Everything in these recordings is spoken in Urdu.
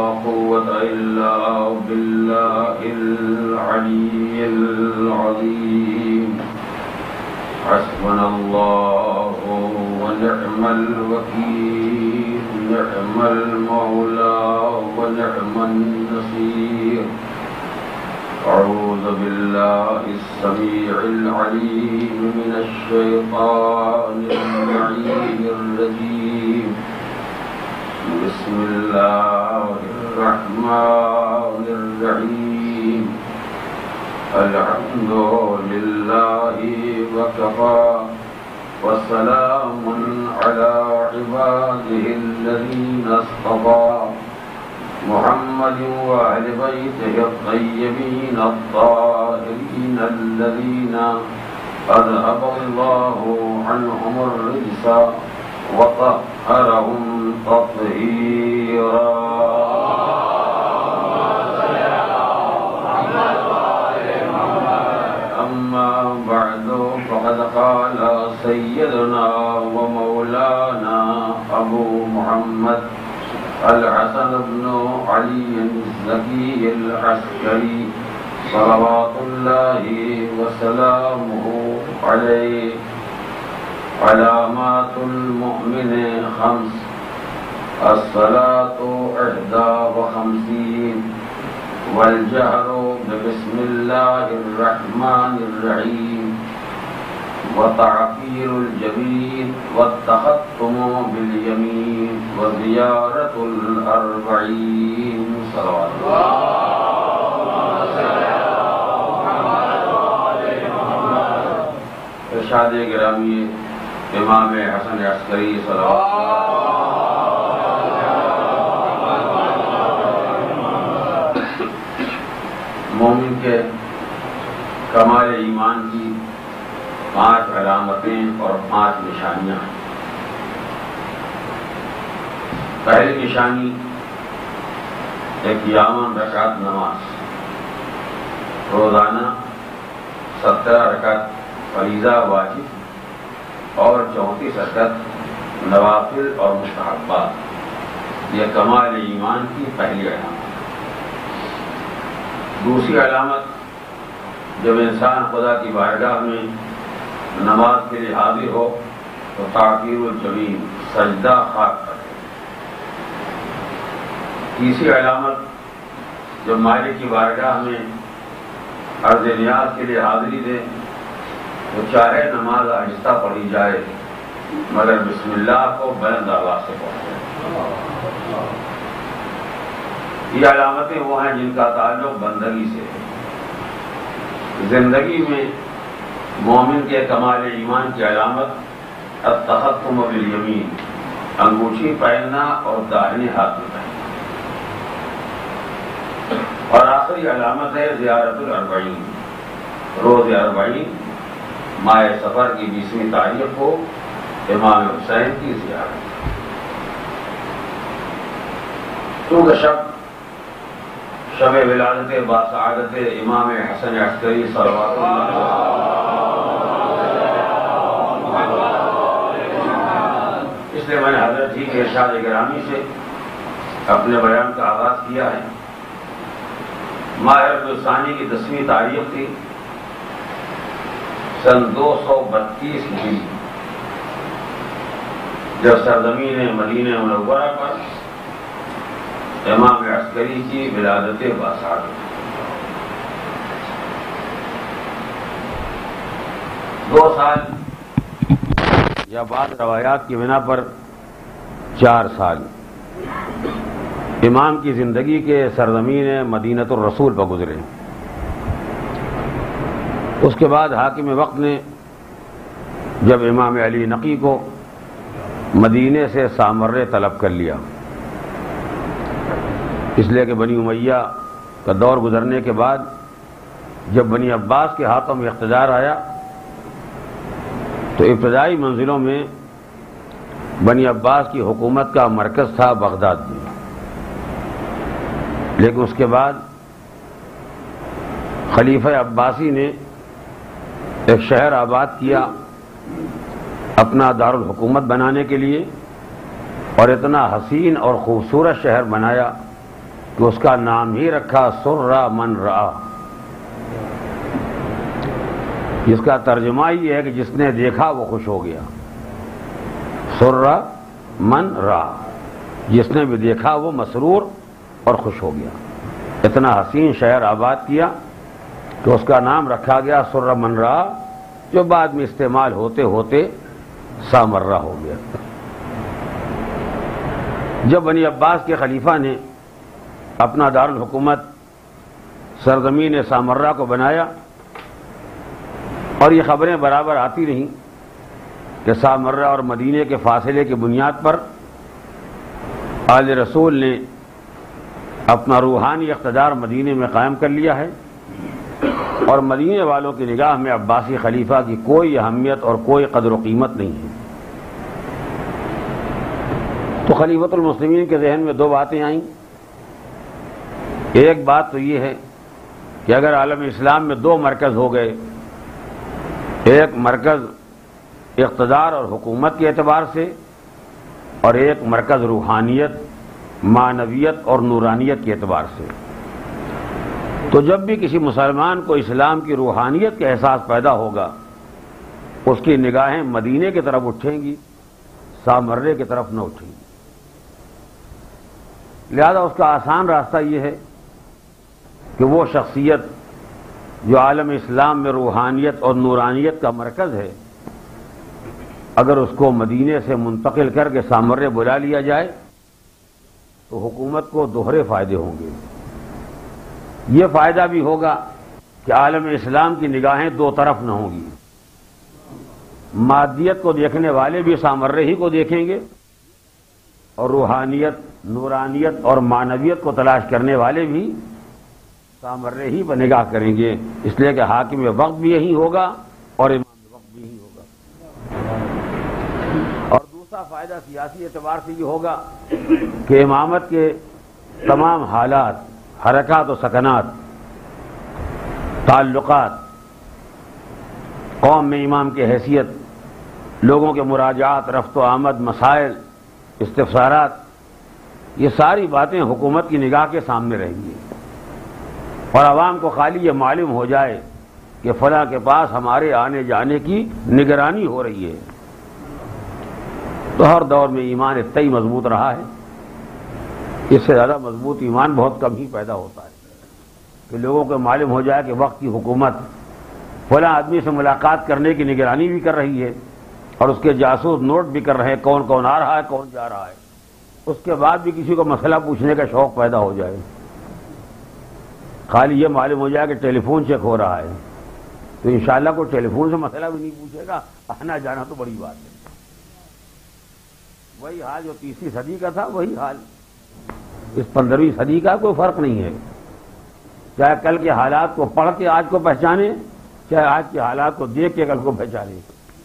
قوة إلا بالله العلي العظيم حسبنا الله ونعم الوكيل نعم المولى ونعم النصير أعوذ بالله السميع العليم من الشيطان اللعين الرجيم بسم الله الرحمن الرحيم الحمد لله وكفى وسلام على عباده الذين اصطفى محمد وأهل بيته الطيبين الطاهرين الذين أذهب الله عنهم الرجس وطهرهم تطهيرا أما بعد فقد قال سيدنا ومولانا أبو محمد الحسن بن علي الزكي العسكري صلوات الله وسلامه عليه علامات المؤمن خمس الصلاة 51 والجهر ببسم الله الرحمن الرحيم وتعفير الجبين والتختم باليمين وزيارة الأربعين صلوات الله ارشاد گرامی امام حسن عسکری صلوات مومن کے کمال ایمان کی 5 علامتیں اور 5 نشانیاں ہیں۔ پہلی نشانی 51 رکعت نماز، روزانہ 17 رکعت فریضہ واجب اور 34 رکعت نوافل اور مستحبات، یہ کمال ایمان کی پہلی علامت۔ دوسری علامت، جب انسان خدا کی بارگاہ میں نماز کے لیے حاضر ہو تو تعطیر الجبین سجدہ خاک کرے۔ تیسری علامت، جب مالک کی بارگاہ میں عرض نیاز کے لیے حاضری دے تو چاہے نماز آہستہ پڑھی جائے مگر بسم اللہ کو بلند آواز سے پڑھے۔ یہ علامتیں وہ ہیں جن کا تعلق بندگی سے ہے۔ زندگی میں مومن کے کمال ایمان کی علامت التختم بالیمین، انگوٹھی پہننا اور داہنے ہاتھ میں پہننا، اور آخری علامت ہے زیارت الاربعین، روز 40 ماہ سفر کی 20ویں تاریخ کو امام حسین کی زیارت۔ چونکہ شب ولادت باسعادت امام حسن عسکری صلوات اللہ اس لیے میں نے حضرت جی کے ارشاد گرامی سے اپنے بیان کا آغاز کیا ہے۔ ماہ ربیع الثانی کی 10ویں تاریخ تھی سن 232 ہجری، جب سرزمین مدینہ منورہ پر امام عسکری کی ولادت باسعادت۔ 2 سال یا بعض روایات کی بنا پر 4 سال امام کی زندگی کے سرزمین مدینۃ الرسول پر گزرے۔ اس کے بعد حاکم وقت نے جب امام علی نقی کو مدینے سے سامرے طلب کر لیا، اس لیے کہ بنی امیہ کا دور گزرنے کے بعد جب بنی عباس کے ہاتھوں میں اقتدار آیا تو ابتدائی منزلوں میں بنی عباس کی حکومت کا مرکز تھا بغداد میں، لیکن اس کے بعد خلیفہ عباسی نے ایک شہر آباد کیا اپنا دارالحکومت بنانے کے لیے، اور اتنا حسین اور خوبصورت شہر بنایا کہ اس کا نام ہی رکھا سر من رآ، جس کا ترجمہ یہ ہے کہ جس نے دیکھا وہ خوش ہو گیا۔ سر من رآ، جس نے بھی دیکھا وہ مسرور اور خوش ہو گیا۔ اتنا حسین شہر آباد کیا کہ اس کا نام رکھا گیا سر من رآ، جو بعد میں استعمال ہوتے ہوتے سامرہ ہو گیا۔ جب بنی عباس کے خلیفہ نے اپنا دارالحکومت سرزمین سامرہ کو بنایا، اور یہ خبریں برابر آتی رہیں کہ سامرہ اور مدینے کے فاصلے کی بنیاد پر آل رسول نے اپنا روحانی اقتدار مدینے میں قائم کر لیا ہے، اور مدینے والوں کی نگاہ میں عباسی خلیفہ کی کوئی اہمیت اور کوئی قدر و قیمت نہیں ہے۔ تو خلیفۃ المسلمین کے ذہن میں دو باتیں آئیں۔ ایک بات تو یہ ہے کہ اگر عالم اسلام میں دو مرکز ہو گئے، ایک مرکز اقتدار اور حکومت کے اعتبار سے، اور ایک مرکز روحانیت، معنویت اور نورانیت کے اعتبار سے، تو جب بھی کسی مسلمان کو اسلام کی روحانیت کا احساس پیدا ہوگا، اس کی نگاہیں مدینے کی طرف اٹھیں گی، سامرے کی طرف نہ اٹھیں گی۔ لہذا اس کا آسان راستہ یہ ہے کہ وہ شخصیت جو عالم اسلام میں روحانیت اور نورانیت کا مرکز ہے، اگر اس کو مدینے سے منتقل کر کے سامرے بلا لیا جائے تو حکومت کو دوہرے فائدے ہوں گے۔ یہ فائدہ بھی ہوگا کہ عالم اسلام کی نگاہیں دو طرف نہ ہوں گی، مادیت کو دیکھنے والے بھی سامرے ہی کو دیکھیں گے، اور روحانیت، نورانیت اور معنویت کو تلاش کرنے والے بھی سامرے ہی پر نگاہ کریں گے، اس لیے کہ حاکم وقت بھی یہی ہوگا اور امام وقت بھی یہی ہوگا۔ اور دوسرا فائدہ سیاسی اعتبار سے یہ ہوگا کہ امامت کے تمام حالات، حرکات و سکنات، تعلقات، قوم میں امام کی حیثیت، لوگوں کے مراجعات، رفت و آمد، مسائل، استفسارات، یہ ساری باتیں حکومت کی نگاہ کے سامنے رہیں گی، اور عوام کو خالی یہ معلوم ہو جائے کہ فلاں کے پاس ہمارے آنے جانے کی نگرانی ہو رہی ہے۔ تو ہر دور میں ایمان اتنا ہی مضبوط رہا ہے، اس سے زیادہ مضبوط ایمان بہت کم ہی پیدا ہوتا ہے کہ لوگوں کو معلوم ہو جائے کہ وقت کی حکومت فلاں آدمی سے ملاقات کرنے کی نگرانی بھی کر رہی ہے، اور اس کے جاسوس نوٹ بھی کر رہے ہیں کون کون آ رہا ہے کون جا رہا ہے، اس کے بعد بھی کسی کو مسئلہ پوچھنے کا شوق پیدا ہو جائے۔ خالی یہ معلوم ہو جائے کہ ٹیلی فون چیک ہو رہا ہے تو انشاءاللہ کوئی ٹیلی فون سے مسئلہ بھی نہیں پوچھے گا، آنا جانا تو بڑی بات ہے۔ وہی حال جو 30ویں صدی کا تھا وہی حال اس 15ویں صدی کا، کوئی فرق نہیں ہے۔ چاہے کل کے حالات کو پڑھ کے آج کو پہچانے، چاہے آج کے حالات کو دیکھ کے کل کو پہچانے۔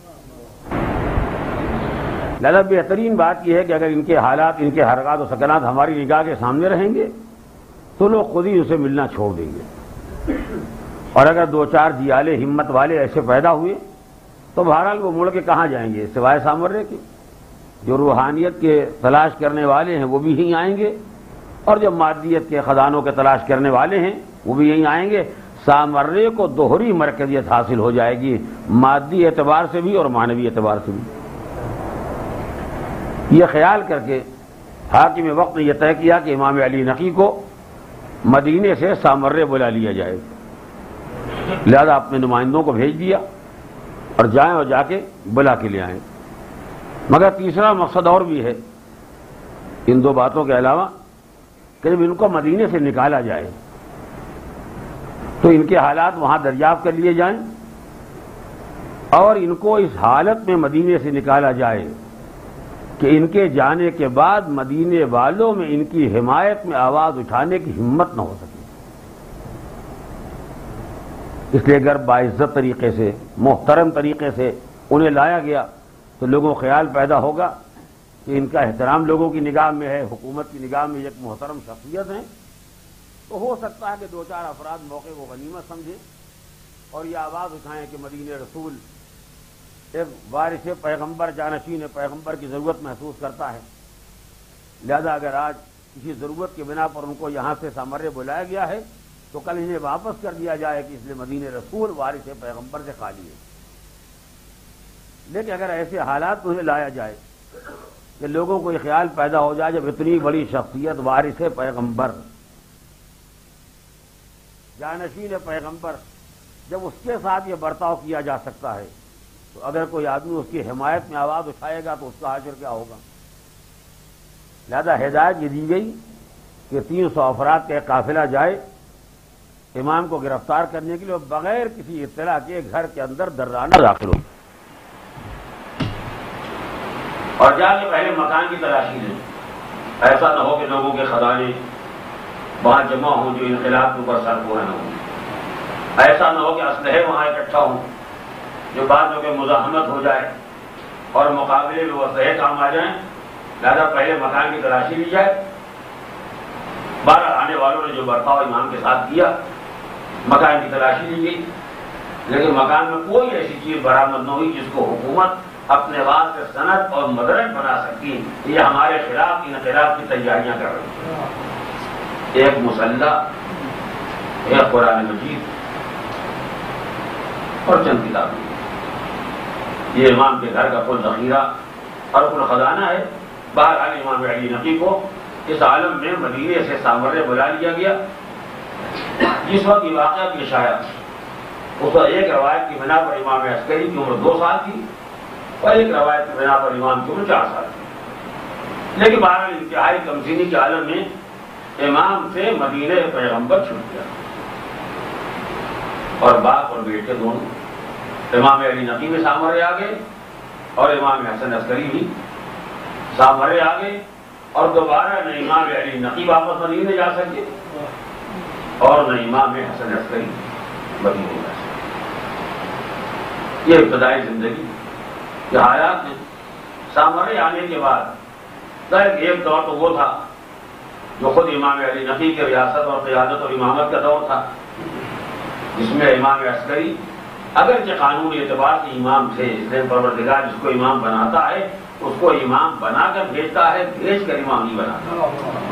لہذا بہترین بات یہ ہے کہ اگر ان کے حالات، ان کے حرکات و سکنات ہماری نگاہ کے سامنے رہیں گے تو لوگ خود ہی اسے ملنا چھوڑ دیں گے، اور اگر دو چار جیالے ہمت والے ایسے پیدا ہوئے تو بہرحال وہ مڑ کے کہاں جائیں گے سوائے سامرے کے۔ جو روحانیت کے تلاش کرنے والے ہیں وہ بھی یہیں آئیں گے، اور جو مادیت کے خزانوں کے تلاش کرنے والے ہیں وہ بھی یہیں آئیں گے۔ سامرے کو دوہری مرکزیت حاصل ہو جائے گی، مادی اعتبار سے بھی اور معنوی اعتبار سے بھی۔ یہ خیال کر کے حاکم وقت نے یہ طے کیا کہ امام علی نقی کو مدینے سے سامرے بلا لیا جائے، لہذا اپنے نمائندوں کو بھیج دیا اور جائیں اور جا کے بلا کے لے آئیں۔ مگر تیسرا مقصد اور بھی ہے ان دو باتوں کے علاوہ، کہ جب ان کو مدینے سے نکالا جائے تو ان کے حالات وہاں دریافت کر لیے جائیں، اور ان کو اس حالت میں مدینے سے نکالا جائے کہ ان کے جانے کے بعد مدینے والوں میں ان کی حمایت میں آواز اٹھانے کی ہمت نہ ہو سکے۔ اس لیے اگر باعزت طریقے سے، محترم طریقے سے انہیں لایا گیا تو لوگوں کو خیال پیدا ہوگا کہ ان کا احترام لوگوں کی نگاہ میں ہے، حکومت کی نگاہ میں ایک محترم شخصیت ہیں، تو ہو سکتا ہے کہ دو چار افراد موقع کو غنیمت سمجھیں اور یہ آواز اٹھائیں کہ مدینہ رسول ایک وارث پیغمبر، جانشین پیغمبر کی ضرورت محسوس کرتا ہے، لہذا اگر آج کسی ضرورت کی بنا پر ان کو یہاں سے سامریہ بلایا گیا ہے تو کل انہیں واپس کر دیا جائے کہ اس لیے مدینہ رسول وارث پیغمبر سے خالی ہے۔ لیکن اگر ایسے حالات کو انہیں لایا جائے کہ لوگوں کو یہ خیال پیدا ہو جائے جب اتنی بڑی شخصیت وارث پیغمبر، جانشین پیغمبر، جب اس کے ساتھ یہ برتاؤ کیا جا سکتا ہے تو اگر کوئی آدمی اس کی حمایت میں آواز اٹھائے گا تو اس کا حشر کیا ہوگا؟ لہذا ہدایت یہ دی گئی کہ 300 افراد کا ایک قافلہ جائے امام کو گرفتار کرنے کے لیے بغیر کسی اطلاع کے گھر کے اندر درانہ داخل ہو اور جا کے پہلے مکان کی تلاشی لیں۔ ایسا نہ ہو کہ لوگوں کے خزانے وہاں جمع ہوں جو انقلاب کے اوپر سرپور نہ ہوں، ایسا نہ ہو کہ اسلحے وہاں اکٹھا ہوں جو بعد میں مزاحمت ہو جائے اور مقابلے میں وہ اسلحے کام آ جائیں۔ لہذا پہلے مکان کی تلاشی لی جائے۔ 12 آنے والوں نے جو برتاؤ امام کے ساتھ کیا، مکان کی تلاشی لی گئی، لیکن مکان میں کوئی ایسی چیز برآمد نہ ہوئی جس کو حکومت اپنے واسطے سند اور مدرج بنا سکتی یہ ہمارے خلاف انقلاب کی تیاریاں کر رہی ہے۔ ایک مسلح، ایک قرآن مجید اور چند کتابیں، یہ امام کے گھر کا کل ذخیرہ اور کل خزانہ ہے۔ بہرحال امام علی نقی کو اس عالم میں مدینے سے سامریہ بلا لیا گیا۔ جس وقت یہ واقعہ پیش آیا اس وقت ایک روایت کی بنا پر امام عسکری کی عمر 2 سال تھی اور ایک روایت کی بنا پر امام کی عمر 4 سال تھی، لیکن بہرحال انتہائی کمسینی کے عالم میں امام سے مدینہ پیغمبر چھوٹ گیا اور باپ اور بیٹے دونوں امام علی نقی میں سامریہ آ گئے اور امام حسن عسکری بھی سامریہ آ گئے اور دوبارہ نہ امام علی نقی واپس مدینے جا سکے اور نہ امام حسن عسکری مدینے جا سکے۔ یہ ابتدائی زندگی کے حالات ہیں۔ سامریہ آنے کے بعد ایک دور تو وہ تھا جو خود امام علی نقی کی ریاست اور قیادت اور امامت کا دور تھا، جس میں امام عسکری اگرچہ قانونی اعتبار سے امام تھے، اس لیے پروردگار جس کو امام بناتا ہے اس کو امام بنا کر بھیجتا ہے، بھیج کر امام نہیں بناتا۔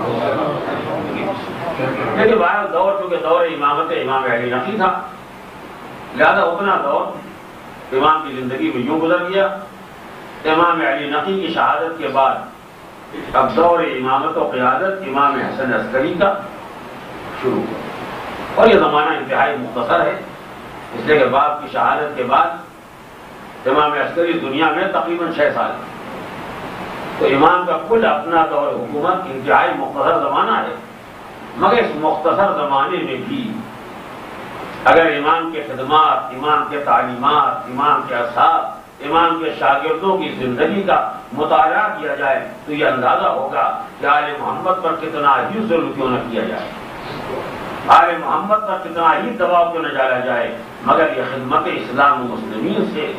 لیکن بہرحال دور چونکہ دور امامت امام علی نقی تھا، لہذا اتنا دور امام کی زندگی میں یوں گزر گیا۔ امام علی نقی کی شہادت کے بعد اب دور امامت و قیادت امام حسن عسکری کا شروع ہوا اور یہ زمانہ انتہائی مختصر ہے، اس لیے کہ باپ کی شہادت کے بعد امام عسکری دنیا میں تقریباً 6 سال ہے، تو امام کا کل اپنا دور حکومت انتہائی مختصر زمانہ ہے۔ مگر اس مختصر زمانے میں بھی اگر امام کے خدمات، امام کے تعلیمات، امام کے اصحاب، امام کے شاگردوں کی زندگی کا مطالعہ کیا جائے تو یہ اندازہ ہوگا کہ آل محمد پر کتنا ہی ظلم کیوں نہ کیا جائے، آل محمد پر کتنا ہی دباؤ کیوں نہ ڈالا جائے، مگر یہ خدمت اسلام و مسلمین سے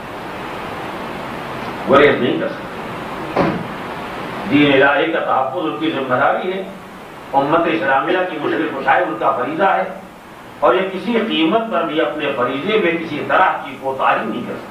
گریز نہیں کر سکتے۔ دین الہی کا تحفظ ان کی ذمہ داری ہے، امت اسلامیہ کی مشکل کشائی ان کا فریضہ ہے، اور یہ کسی قیمت پر بھی اپنے فریضے میں کسی طرح کی کوتاہی نہیں کر سکتے۔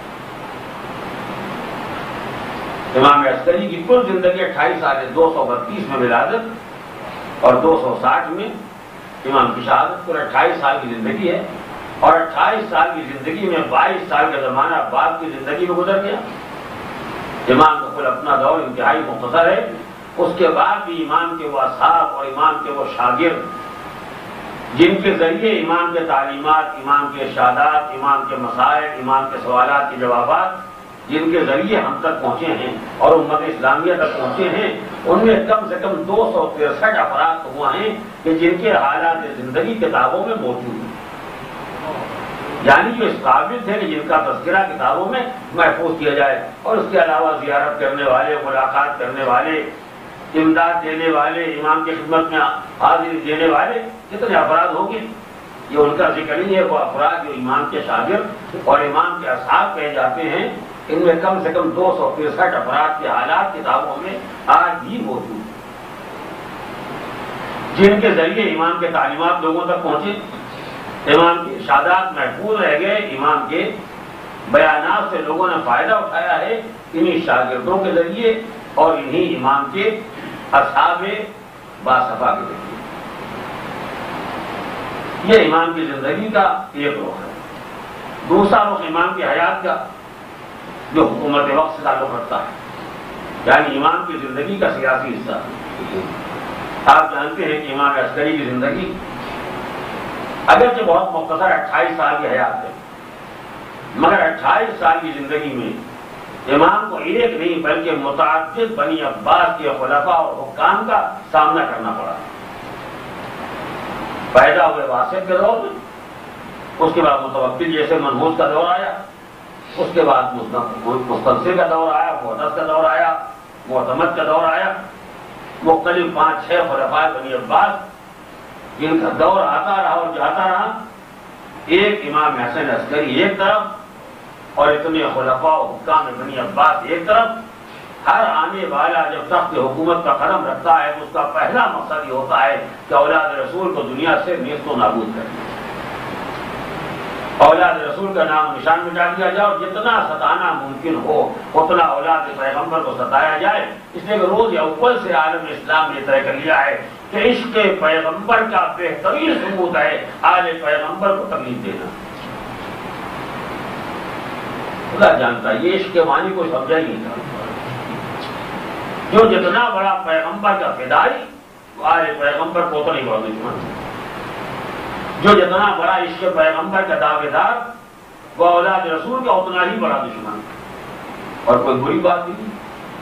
امام عسکری کی کل زندگی 28 سال ہے، 232 میں ولادت اور 260 میں امام کی شہادت، کل 28 سال کی زندگی ہے، اور 28 سال کی زندگی میں 22 سال کا زمانہ باپ کی زندگی میں گزر گیا۔ امام کا کل اپنا دور انتہائی مختصر ہے، اس کے بعد بھی امام کے وہ اصحاب اور امام کے وہ شاگرد جن کے ذریعے امام کے تعلیمات، امام کے ارشادات، امام کے مسائل، امام کے سوالات کے جوابات جن کے ذریعے ہم تک پہنچے ہیں اور امت اسلامیہ تک پہنچے ہیں، ان میں کم سے کم 263 افراد ہوا ہیں کہ جن کے حالات زندگی کتابوں میں موجود ہیں، یعنی جو اس قابل تھے کہ جن کا تذکرہ کتابوں میں محفوظ کیا جائے، اور اس کے علاوہ زیارت کرنے والے، ملاقات کرنے والے، امداد دینے والے، امام کی خدمت میں حاضری دینے والے کتنے افراد ہوں گے، یہ ان کا ذکر نہیں ہے۔ وہ افراد جو امام کے شاگرد اور امام کے اصحاب کہے جاتے ہیں، ان میں کم سے کم 263 افراد کے حالات کتابوں میں آج بھی موجود ہیں، جن کے ذریعے امام کے تعلیمات لوگوں تک پہنچے، امام کے ارشادات محفوظ رہ گئے، امام کے بیانات سے لوگوں نے فائدہ اٹھایا ہے، انہی شاگردوں کے ذریعے اور انہی امام کے اصحاب باصفا کی زندگی. یہ امام کی زندگی کا ایک رخ ہے. دوسرا رخ امام کی حیات کا جو حکومت وقت سے تعلق رکھتا ہے، یعنی امام کی زندگی کا سیاسی حصہ. آپ جانتے ہیں کہ امام عسکری کی زندگی اگرچہ بہت مختصر 28 سال کی حیات ہے، مگر 28 سال کی زندگی میں امام کو ایک نہیں بلکہ متعدد بنی عباس کے خلفاء اور حکام کا سامنا کرنا پڑا. پیدا ہوئے واسط کے دور میں، اس کے بعد متوکل جیسے منحوس کا دور آیا، اس کے بعد مستنصر کا دور آیا، معتز کا دور آیا، معتمد کا دور آیا. مختلف 5-6 خلفاء بنی عباس جن کا دور آتا رہا اور جاتا رہا. ایک امام حسن عسکری ایک طرف اور اتنے خلفاء و حکام بنی عباس ایک طرف. ہر آنے والا جب تخت حکومت کا قدم رکھتا ہے تو اس کا پہلا مقصد یہ ہوتا ہے کہ اولاد رسول کو دنیا سے نیست و نابود کرے، اولاد رسول کا نام نشان مٹا دیا جائے، اور جتنا ستانا ممکن ہو اتنا اولاد پیغمبر کو ستایا جائے. اس لیے روز اول سے عالم اسلام نے طے کر لیا ہے کہ عشق پیغمبر کا بہترین ثبوت ہے آل پیغمبر کو تکلیف دینا. خدا جانتا ہے یہ عشق کے معنی کو سمجھا ہی نہیں تھا. جو جتنا بڑا پیغمبر کا فدائی وہ آل پیغمبر کو تو نہیں بڑا دشمن. جو جتنا بڑا عشق پیغمبر کا دعوے دار وہ اولاد رسول کا اتنا ہی بڑا دشمن. اور کوئی بری بات نہیں.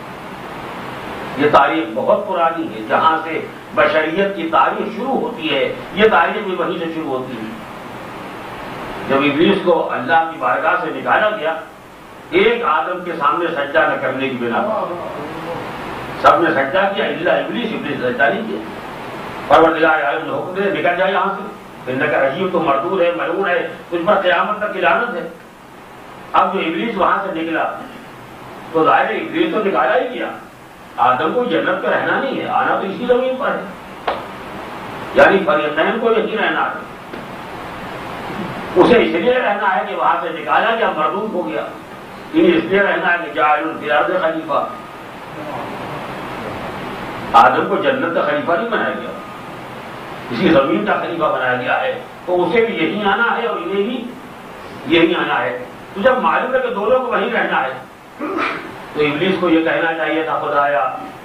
یہ تاریخ بہت پرانی ہے. جہاں سے بشریت کی تاریخ شروع ہوتی ہے یہ تاریخ بھی وہیں سے شروع ہوتی ہے. جب ابلیس کو اللہ کی بارگاہ سے نکالا گیا ایک آدم کے سامنے سجدہ نہ کرنے کی بنا پر سب نے سجدہ کیا الا ابلیس. ابلیس سجدہ نہیں کیا. پروردگار عالم نے حکم دے نکل جائے یہاں سے، انکا رجیم تو مردود ہے، ملعون ہے، تجھ پر قیامت تک کی لعنت ہے. اب جو ابلیس وہاں سے نکلا تو ظاہر ابلیس تو نکالا ہی کیا. آدم کو جنت پہ رہنا نہیں ہے، آنا تو اسی زمین پر ہے. یعنی فریقین کو یہی رہنا ہے. اسے اس لیے رہنا ہے کہ وہاں سے نکالا گیا، مردود ہو گیا. اس لیے رہنا ہے کہ جاعل فی الارض خلیفہ. آدم کو جنت کا خلیفہ نہیں بنایا گیا، اسی زمین کا خلیفہ بنایا گیا ہے. تو اسے بھی یہی آنا ہے اور انہیں بھی یہی آنا ہے. تو جب معلوم ہے کہ دونوں کو وہیں رہنا ہے تو ابلیس کو یہ کہنا چاہیے تھا خدایا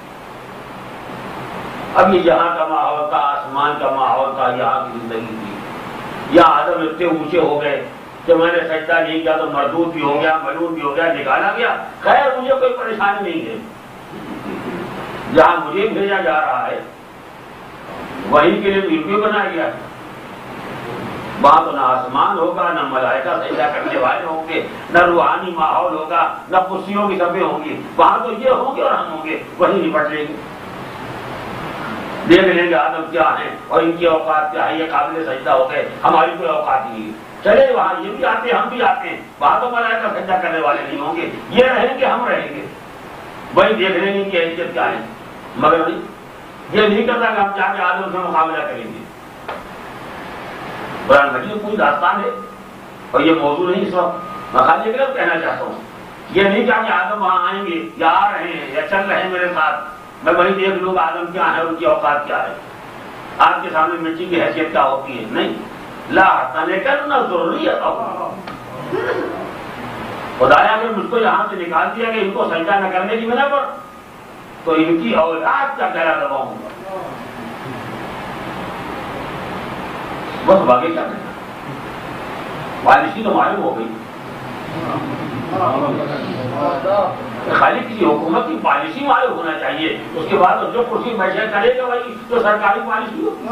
اب یہ یہاں کا ماحول تھا، آسمان کا ماحول تھا، یہاں کی زندگی تھی. یا آدم اتنے اونچے ہو گئے کہ میں نے سجدہ نہیں کیا تو مردود بھی ہو گیا، ملعون بھی ہو گیا، نکالا گیا. خیر مجھے کوئی پریشانی نہیں ہے. جہاں مجھے بھیجا جا رہا ہے وہیں کے لیے ویڈیو بنایا گیا ہے. وہاں تو نہ آسمان ہوگا، نہ ملائکہ سجدہ کرنے والے ہوں گے، نہ روحانی ماحول ہوگا، نہ کرسیوں کی صفیں ہوں گی. وہاں تو یہ ہوں گے اور ہم ہوں گے، وہیں نپٹ لیں گے. دیکھ لیں گے آدم کیا ہیں اور ان کی اوقات کیا ہے. یہ قابل سجدہ ہو گئے، ہماری کوئی اوقات نہیں ہے. چلے وہاں یہ بھی آتے ہیں، ہم بھی آتے ہیں. وہاں تو ملائکہ سجدہ کرنے والے نہیں ہوں گے، یہ رہیں گے، ہم رہیں گے. وہی دیکھ لیں گے کہ حیثیت کیا ہے. مگر نہیں، یہ نہیں کرتا کہ ہم جا کے آدم سے مقابلہ کریں گے. قرآن مجید کوئی داستان ہے اور یہ موضوع نہیں اس وقت. میں خالی ایک کہنا چاہتا ہوں یہ نہیں کہ آدم وہاں آئیں گے یا آ رہے ہیں یا چل رہے ہیں میرے ساتھ، میں وہیں دیکھ لوں آدم کیا ہے، ان کی اوقات کیا ہے، آپ کے سامنے مٹی کی حیثیت کیا ہوتی ہے. نہیں، لا تنکرن ذریتہ. خدایا اگر مجھ کو یہاں سے نکال دیا کہ ان کو سجدہ نہ کرنے کی بنا پر تو ان کی اولاد کا گلا دباؤں گا. بس باقی کیا کرنا. پالیسی تو معلوم ہو گئی. خالی کسی حکومت کی پالیسی معلوم ہونا چاہیے، اس کے بعد جو کرسی بیٹھے کرے گا وہی تو سرکاری پالیسی ہو.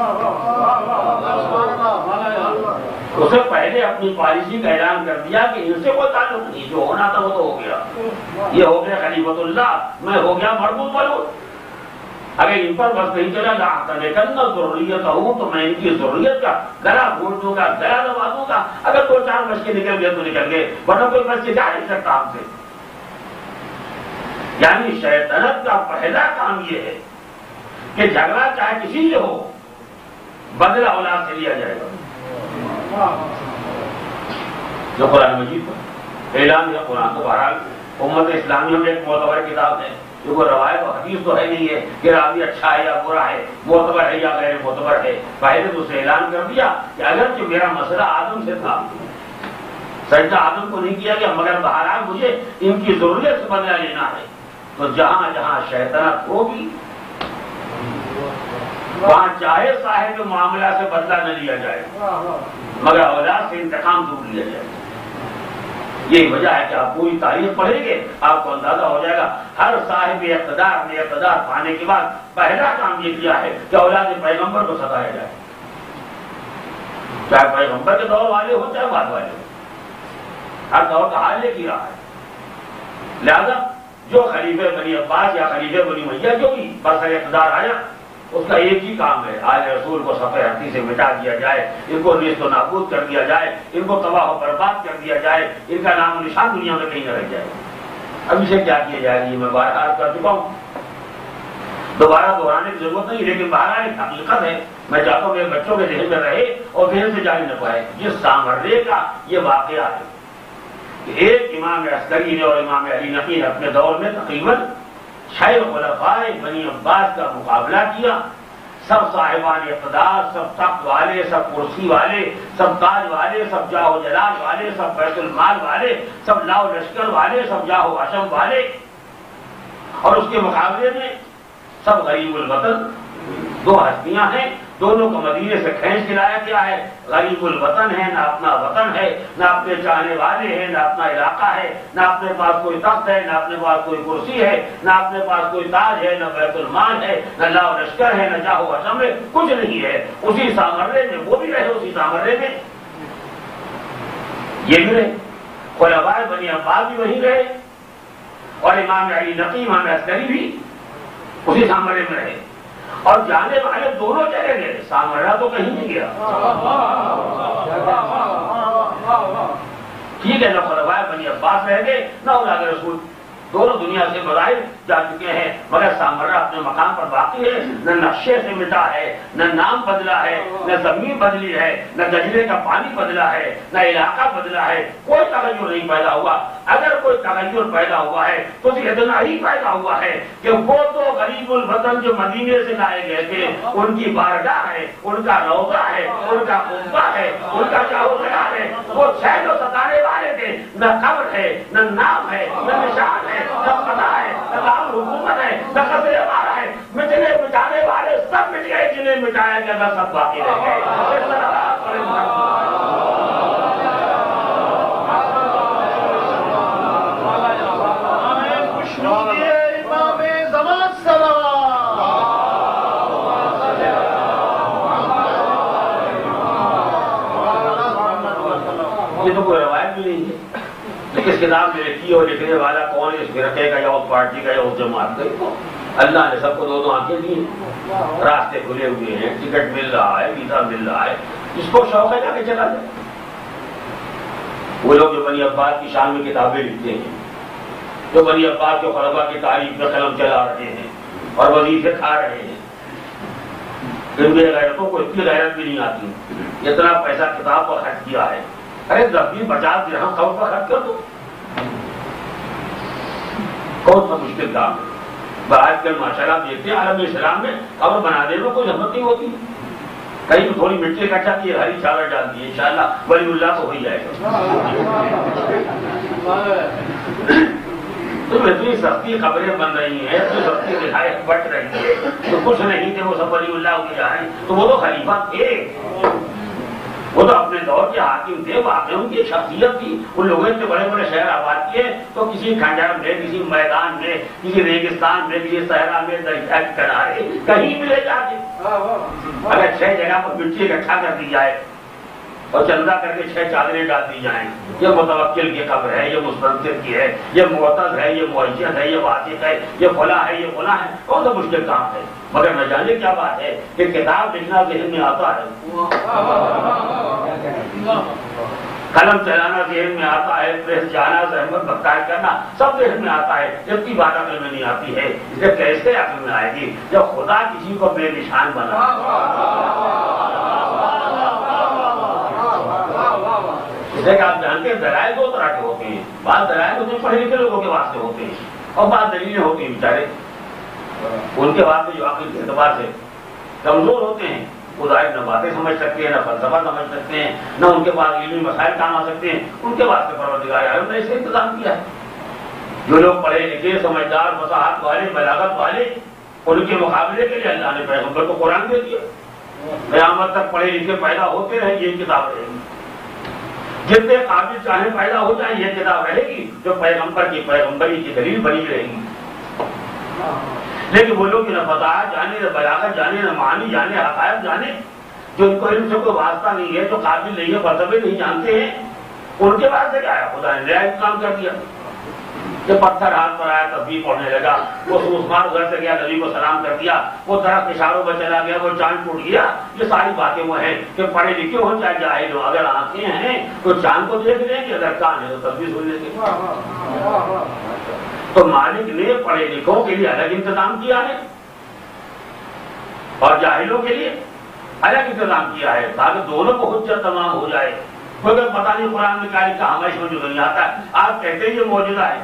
اسے پہلے اپنی پالیسی کا اعلان کر دیا کہ ان سے کوئی تعلق نہیں، جو ہونا تھا وہ تو ہو گیا. یہ ہو گیا خلیفۃ اللہ، میں ہو گیا مردود ملعون. اگر ان پر بس نہیں چلا لأحتنکن ذریتہ تو میں ان کی ذریت کا گلا گھونٹ دوں گا، گلا دبا دوں گا. اگر 2-4 بچے نکل گئے تو نکل گئے، ورنہ کوئی بچے جا نہیں سکتا ہم سے. یعنی شیطنت کا پہلا کام یہ ہے کہ جھگڑا چاہے کسی سے ہو بدلہ اولاد سے لیا جائے گا. جو قرآن مجید کا اعلان ہے. قرآن تو بہرحال امت اسلامیہ میں ایک معتبر کتاب ہے. یہ کوئی روایت و حدیث تو ہے نہیں ہے کہ راوی اچھا ہے یا برا ہے، معتبر ہے یا غیر معتبر ہے۔ پہلے تو اسے اعلان کر دیا کہ اگرچہ میرا مسئلہ آدم سے تھا، سجدہ آدم کو نہیں کیا گیا، مگر بہرحال مجھے ان کی ضرورت سے بدلہ لینا ہے، تو جہاں جہاں شیطنت ہوگی وہاں چاہے صاحب معاملہ سے بدلہ نہ لیا جائے مگر اولاد سے انتقام ضرور لیا جائے۔ یہی وجہ ہے کہ آپ پوری تاریخ پڑھیں گے آپ کو اندازہ ہو جائے گا، ہر صاحب اقتدار نے اقتدار پانے کے بعد پہلا کام یہ کیا ہے کہ اولاد پیغمبر کو ستایا جائے، چاہے پیغمبر کے دور والے ہو چاہے بعد والے ہو، ہر دور کا حال یہ کیا ہے۔ لہذا جو خلیفہ بنی عباس یا خلیفہ بنی امیہ جو بھی برسر اقتدار آیا، اس کا ایک ہی کام ہے، آل رسول کو صفحہ ہستی سے مٹا دیا جائے، ان کو نیست و نابود کر دیا جائے، ان کو تباہ و برباد کر دیا جائے، ان کا نام و نشان دنیا میں کہیں نہ رہ جائے۔ اب اسے کیا کیا جائے گی میں بار عرض کر چکا ہوں، دوبارہ دہرانے کی ضرورت نہیں، لیکن بہرحال ایک حقیقت ہے، میں چاہتا ہوں میرے بچوں کے ذہن میں رہے اور ذہن سے جانے نہ پائے۔ جس سامرے کا یہ واقعہ ہے کہ ایک امام عسکری نے اور امام علی نقی نے اپنے دور میں تقریباً 6 خلفاء بنی عباس کا مقابلہ کیا، سب صاحبان اقتدار، سب تخت والے، سب کرسی والے، سب تاج والے، سب جاہ و جلال والے، سب بیت المال والے، سب لاؤ لشکر والے، سب جاہ و حشم والے، اور اس کے مقابلے میں سب غریب الوطن، دو ہستیاں ہیں، دونوں کو مدینے سے کھینچ کے لایا کیا ہے، غریب الوطن ہے، نہ اپنا وطن ہے، نہ اپنے چاہنے والے ہیں، نہ اپنا علاقہ ہے، نہ اپنے پاس کوئی تخت ہے، نہ اپنے پاس کوئی کرسی ہے، نہ اپنے پاس کوئی تاج ہے، نہ بیت المال ہے، نہ لاؤ لشکر ہے، نہ جاہ و حشم ہے، کچھ نہیں ہے۔ اسی سامرے میں وہ بھی رہے، اسی سامرے میں یہ بھی رہے، خلفاء بنی عباس بھی وہیں رہے، اور امام علی نقی، امام عسکری بھی اسی سامرے میں رہے، اور جانے والے دونوں چلے گئے، سامرا تو کہیں نہیں گیا۔ ٹھیک ہے، نہ خلفاء بنی عباس رہ گئے نہ اولاد رسول، دونوں دنیا سے بظاہر جا چکے ہیں، مگر سامرا اپنے مقام پر باقی ہے، نہ نقشے سے مٹا ہے، نہ نام بدلا ہے، نہ زمین بدلی ہے، نہ گجرے کا پانی بدلا ہے، نہ علاقہ بدلا ہے، کوئی تغیر نہیں پیدا ہوا۔ اگر کوئی تغیر پیدا ہوا ہے تو اتنا ہی پیدا ہوا ہے کہ وہ تو غریب الوطن جو مدینے سے لائے گئے تھے، ان کی بارگاہ ہے، ان کا روضہ ہے، ان کا قبہ ہے، ان کا جاہ ہے، وہ 6 جو ستانے والے تھے، نہ قبر ہے، نہ نام ہے، نہ نشان ہے، نہ پتہ ہے، نہ دار حکومت ہے، نہ قصر ہمارا ہے، مٹنے مٹانے والے سب مٹ گئے، جنہیں مٹایا گیا تھا سب باقی رہ گئے۔ یہ تو کوئی روایت بھی نہیں ہے کہ کس کتاب میں لکھی اور لکھنے والا کون ہے، اس فرقے کا یا اس پارٹی کا یا اس جماعت کا۔ اللہ نے سب کو 2 آنکھیں دی ہیں، راستے کھلے ہوئے ہیں، ٹکٹ مل رہا ہے، ویزا مل رہا ہے، جس کو شوق ہے جا کے چلا جائے۔ وہ لوگ جو بنی عباس کی شان میں کتابیں لکھتے ہیں، جو بنی عباس کے خلفاء کی تاریخ میں قلم چلا رہے ہیں اور وظیفے کھا رہے ہیں، ان کی غیرتوں کو اتنی غیرت بھی نہیں آتی، اتنا پیسہ کتاب پر خرچ کیا ہے، ارے 10-20-50 درہم قبر پر خرچ کر دو، کون سا مشکل کام ہے۔ آج کل ماشاء اللہ دیکھتے ہیں عالم اسلام میں قبر بنانے میں کوئی زحمت نہیں ہوتی، کہیں تو تھوڑی مٹی اکٹھا کی، ہری چادر ڈال دی، انشاءاللہ ولی اللہ تو ہو ہی جائے گا۔ تو اتنی سستی قبریں بن رہی ہیں، اتنی سستی رہائش بٹ رہی ہے، تو کچھ نہیں تھے وہ سب ولی اللہ ہو کے جا رہے ہیں، تو وہ تو خلیفہ تھے، وہ تو اپنے دور کے حاکم تھے، واقعی ان کی شخصیت تھی۔ ان لوگوں نے بڑے بڑے شہر آباد کیے تو کسی کھنڈر میں، کسی میدان میں، کسی ریگستان میں، کسی صحرا میں، دریا کے کنارے کہیں ملے جا کے، اگر 6 جگہ پر مٹی اکٹھا کر دی جائے اور چندہ کر کے 6 چادریں ڈال دی جائیں، یہ متوکل کی قبر ہے، یہ مستنصر کی ہے، یہ معتز ہے، یہ معجز ہے، یہ واثق ہے، یہ فلاں ہے، یہ فلاں ہے، کون سا مشکل کام ہے؟ مگر نہ جانے کیا بات ہے کہ کتاب لکھنا ذہن میں آتا ہے، قلم چلانا ذہن میں آتا ہے، پریس جانا، زحمت برداشت کرنا سب ذہن میں آتا ہے، جبکہ بات عقل میں نہیں آتی ہے۔ اسے کیسے عقل میں آئے گی جب خدا کسی کو بے نشان بنا؟ جیسے کہ آپ جانتے ہیں دلائل 2 طرح کے ہوتے ہیں، بعض دلائل تو پڑھے لکھے لوگوں کے واسطے ہوتے ہیں، اور بعض دلیلیں ہوتی ہیں بیچارے ان کے بعد جو عقل کے اعتبار سے کمزور ہوتے ہیں، وہ ظاہر نہ باتیں سمجھ سکتے ہیں، نہ فلسفہ سمجھ سکتے ہیں، نہ ان کے پاس علمی مسائل کام آ سکتے ہیں، ان کے واسطے پروردگار عالم نے اسے انتظام کیا ہے۔ جو لوگ پڑھے لکھے، سمجھدار، فصاحت والے، بلاغت والے، ان کے مقابلے کے لیے اللہ نے پیغمبر کو قرآن دے دیا۔ قیامت تک پڑھے لکھے پیدا ہوتے رہیں، یہ کتاب رہے گی۔ جتنے قابل چاہیں پیدا ہو جائیں، یہ کتاب رہے گی جو پیغمبر کی پیغمبری کی دلیل بنی رہے گی۔ لیکن وہ لوگ نہ فصاحت جانے، نہ بلاغت جانے، نہ معانی جانے، حقائق جانے، جو ان کو علم سے کوئی واسطہ نہیں ہے، جو قابل نہیں ہے، فلسفے نہیں جانتے ہیں، ان کے بعد سے کیا ہے؟ خدا نے نیا انتظام کر دیا کہ پتھر ہاتھ پر آیا تسبیح پڑھنے لگا، وہ عثمان ادھر سے گیا نبی کو سلام کر دیا، وہ درخت اشاروں میں چلا گیا، وہ چاند ٹوٹ گیا۔ یہ ساری باتیں وہ ہیں کہ پڑھے لکھے ہو چاہے جاہل ہو، اگر آنکھیں ہیں تو چاند کو دیکھ لیں گے، اگر کان ہے تو تسبیح سن لیں گے۔ تو مالک نے پڑھے لکھوں کے لیے الگ انتظام کیا ہے اور جاہلوں کے لیے الگ انتظام کیا ہے، تاکہ دونوں کو حجت تمام ہو جائے۔ کیونکہ پتہ نہیں قرآن میں کیا لکھا، ہمیں سمجھ نہیں آتا ہے، آپ کہتے ہیں یہ موجودہ ہے،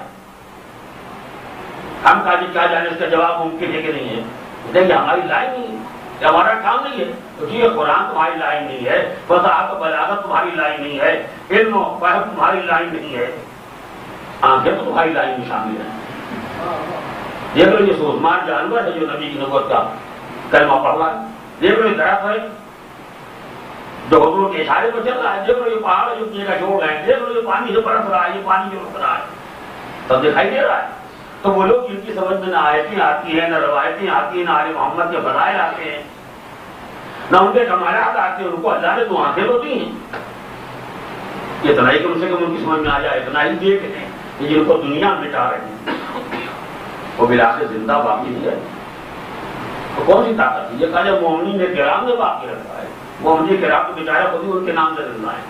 ہم کیا جانے اس کا جواب ممکن ہے کہ نہیں ہے؟ دیکھیے ہماری لائن نہیں ہے، یہ ہمارا کام نہیں ہے، کیونکہ یہ قرآن تمہاری لائن نہیں ہے، فصاحت و بلاغت تمہاری لائن نہیں ہے، علم و فہم تمہاری لائن نہیں ہے، آنکھیں تو تمہاری لائن میں شامل ہیں۔ دیکھ لو یہ سوزمار جانور ہے جو نبی کی نبوت کا کلمہ پڑھ رہا ہے، دیکھ لو یہ درخت ہے جو حضور کے اشارے پر چل رہا ہے، دیکھ لو یہ پہاڑ جو جگہ چھوڑ رہے ہیں، دیکھ لو یہ پانی جو برس رہا ہے، یہ پانی جو رک رہا ہے، سب دکھائی دے رہا ہے۔ تو وہ لوگ جن کی سمجھ میں نہ آیتیں آتی ہیں، نہ روایتیں آتی ہیں، نہ آل محمد کے فضائل آتے ہیں، نہ ان کے کمالات آتے ہیں، ان کو اللہ نے دو آنکھیں تو دی ہیں، اتنا ہی کم سے کم ان کی سمجھ میں آ جائے، اتنا ہی دیکھ ہیں کہ جن کو دنیا مٹا رہے ہیں وہ بالآخر زندہ باقی نہیں ہے۔ تو کون سی طاقت ہے؟ یہ کہا جب مومنین نے کرام نے باقی رکھا ہے، مومنین کرام تو بیچارے خود ہی ان کے نام سے زندہ ہے۔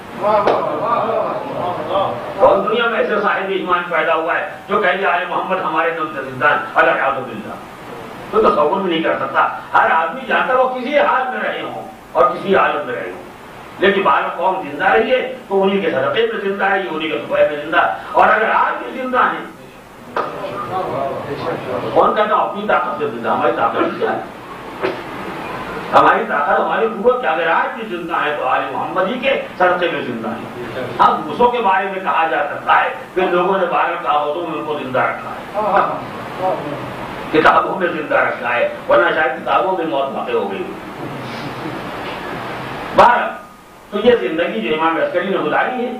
اور دنیا میں ایسے صاحب ایمان پیدا ہوا ہے جو کہہ دیا محمد ہمارے نام سے زندہ ہے، الیاذ باللہ۔ تو تصور بھی نہیں کر سکتا۔ ہر آدمی جانتا وہ کسی حال میں رہے ہوں اور کسی عالم میں رہے ہوں، لیکن باہر قوم زندہ رہی ہے تو انہیں کے صدقے میں زندہ رہی ہے، انہیں کے صبح میں زندہ ہے۔ اور اگر آج بھی زندہ ہیں، کون کہتا ہوں اپنی طاقت سے زندہ؟ ہماری طاقت کیا ہے؟ ہماری طاقت، ہماری قوت کیا؟ اگر آج بھی زندہ ہے تو آل محمد ہی کے صدقے میں زندہ ہے۔ ہم دوسروں کے بارے میں کہا جا سکتا ہے کہ لوگوں نے باہر کہاوتوں میں ان کو زندہ رکھا ہے، کتابوں میں زندہ رکھا ہے، ورنہ شاید کتابوں میں موت واقع ہو گئی۔ باہر تو یہ زندگی جو امام عسکری نے گزاری ہے،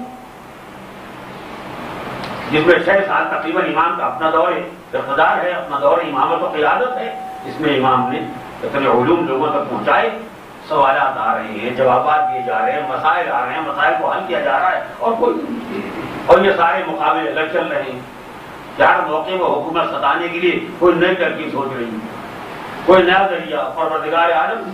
جس میں 6 سال تقریباً امام کا اپنا دور اقتدار ہے، اپنا دور امامت و قیادت ہے، اس میں امام نے اتنے علوم لوگوں تک پہنچائے، سوالات آ رہے ہیں، جوابات دیے جا رہے ہیں، مسائل آ رہے ہیں، مسائل کو حل کیا جا رہا ہے، اور یہ سارے مقابلے الگ چل رہے ہیں کہ ہر موقع میں حکومت ستانے کے لیے کوئی نئی ترکیب سوچ رہی ہے، کوئی نیا ذریعہ۔ پروردگار عالم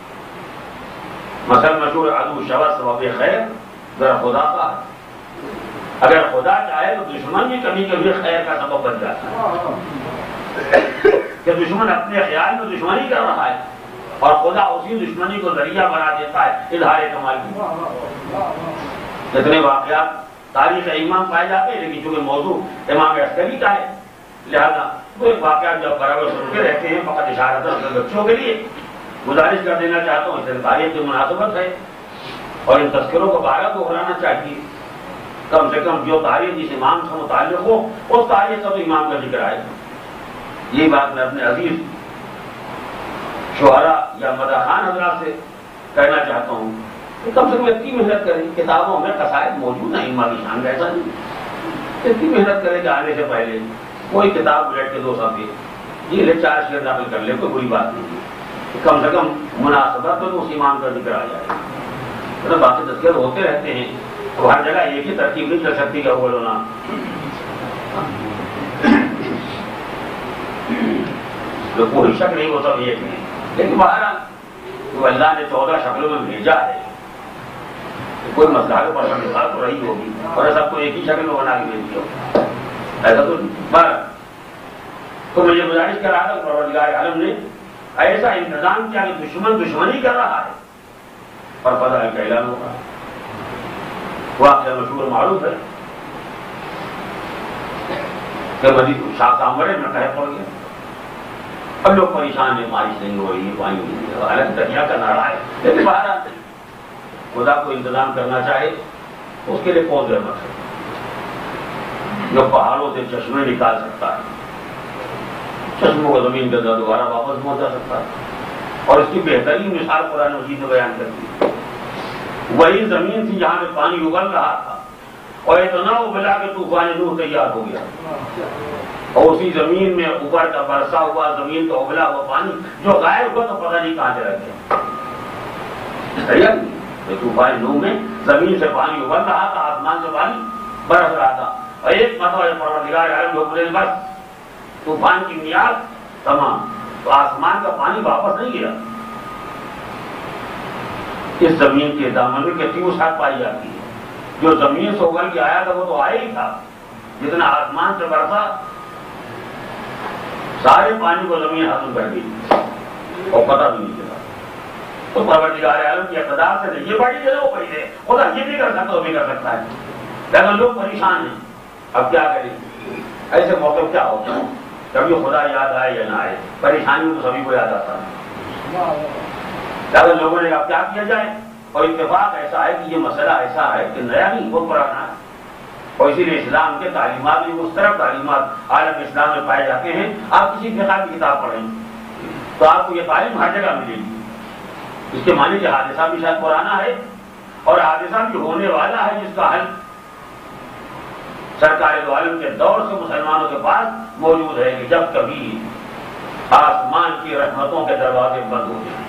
مثل مشہور عدو شبہ سبب خیر، ذرا خدا کا ہے، اگر خدا چاہے تو دشمن بھی کبھی کبھی خیر کا سبب بن جاتا ہے، کہ دشمن اپنے خیال میں دشمنی کر رہا ہے اور خدا اسی دشمنی کو ذریعہ بنا دیتا ہے اظہار کمال کی۔ اتنے واقعات تاریخ ایمان پائے جاتے ہیں، لیکن چونکہ موضوع امام عسکری کا ہے لہذا وہ ایک واقعات جب برابر سنتے رہتے ہیں، فقط اشارہ بچوں کے لیے گزارش کر دینا چاہتا ہوں، اس سے تاریخ کی مناسبت ہے اور ان تذکروں کو بارہ دہرانا چاہیے، کم سے کم جو تاریخ جس امام سے متعلق ہو اس تاریخ کا تو امام کا ذکر آئے۔ یہ بات میں اپنے عزیز شعراء یا مداحان حضرات سے کہنا چاہتا ہوں کہ کم سے کم اتنی محنت کریں، کتابوں میں قصائد موجود ہیں امام کی شان کا، ایسا نہیں، اتنی محنت کریں کہ آنے سے پہلے کوئی کتاب بلیٹ کے 2 صفحے یہ لے 4 شعر داخل کر لے، کوئی بری بات نہیں، کم سے کم مناسبت تو اس امام کا ذکر آ جائے۔ باقی تذکر ہوتے رہتے ہیں تو ہر جگہ ایک ہی ترتیب نہیں چل سکتی کہ اول ہونا، جو کوئی شک نہیں وہ سب ایک نہیں، لیکن بہرحال تو اللہ نے 14 شکلوں میں بھیجا ہے، کوئی مسئلہ کے پسند نکال تو رہی ہوگی اور سب کو ایک ہی شکل میں بنا کے بھیج دیا، ایسا تو بہرحال تو مجھے گزارش کر رہا تھا پروردگار عالم نے ایسا انتظام کیا کہ دشمن دشمنی کر رہا ہے اور فضائل کا اعلان ہو رہا ہے۔ واقعہ مشہور معروف ہے، کہ شاہ سامرے میں قحط پڑ گیا. اب لوگ پریشان ہیں, بارش نہیں ہو رہی ہے, پانی نہیں ہے, حالانکہ دریا کا نعرہ ہے, لیکن باہر آتے ہیں. خدا کو انتظام کرنا چاہے اس کے لیے کون رحمت ہے؟ جو پہاڑوں سے چشمے نکال سکتا ہے, چشموں کو زمین کے اندر دوبارہ واپس پہنچا سکتا ہے, اور اس کی بہترین مثال قرآن مجید نے بیان کر دی. وہی زمین تھی جہاں پہ پانی ابل رہا تھا اور اتنا ابلا کہ طوفان نوح تیار ہو گیا, اور اسی زمین میں اوپر کا برسا ہوا زمین کا ابلا ہوا پانی جو غائب ہوا تو پتہ نہیں کہاں سے رہ گیا. طوفان نوح میں زمین سے پانی ابل رہا تھا, آسمان سے پانی برس رہا تھا, اور ایک مرتبہ پروردگار عالم جو بولے بس طوفان کی میعاد تمام, تو آسمان کا پانی واپس نہیں گیا. اس زمین کے دامن میں کتنی وسعت پائی جاتی ہے. جو زمین سے اگل کے آیا تھا وہ تو آیا ہی تھا, جتنا آسمان سے برسا سارے پانی کو زمین ہضم کر گئی اور پتہ بھی نہیں چلا. تو پروردگار عالم کی اقتدار سے نہیں, یہ بڑی جگہ وہ بڑی ہے, خدا یہ بھی کر سکتا وہ بھی کر سکتا ہے, لیکن لوگ پریشان ہیں. اب کیا کریں؟ ایسے موقع کیا ہوتا ہے کبھی خدا یاد آئے یا نہ آئے, پریشانی تو سبھی کو یاد آتا ہے. لیکن لوگوں نے اب کیا کیا جائے, اور اتفاق ایسا ہے کہ یہ مسئلہ ایسا ہے کہ نیا نہیں بہت پرانا ہے, اور اسی لیے اسلام کے تعلیمات میں مختلف تعلیمات عالم اسلام میں پائے جاتے ہیں. آپ کسی فقہ کی کتاب پڑھیں تو آپ کو یہ تعلیم ہر جگہ ملے گی. اس کے معنی کہ حادثہ بھی شاید پرانا ہے, اور حادثہ بھی ہونے والا ہے جس کا حل سرکار دو عالم کے دور سے مسلمانوں کے پاس موجود ہے کہ جب کبھی آسمان کی رحمتوں کے دروازے بند ہو جائیں,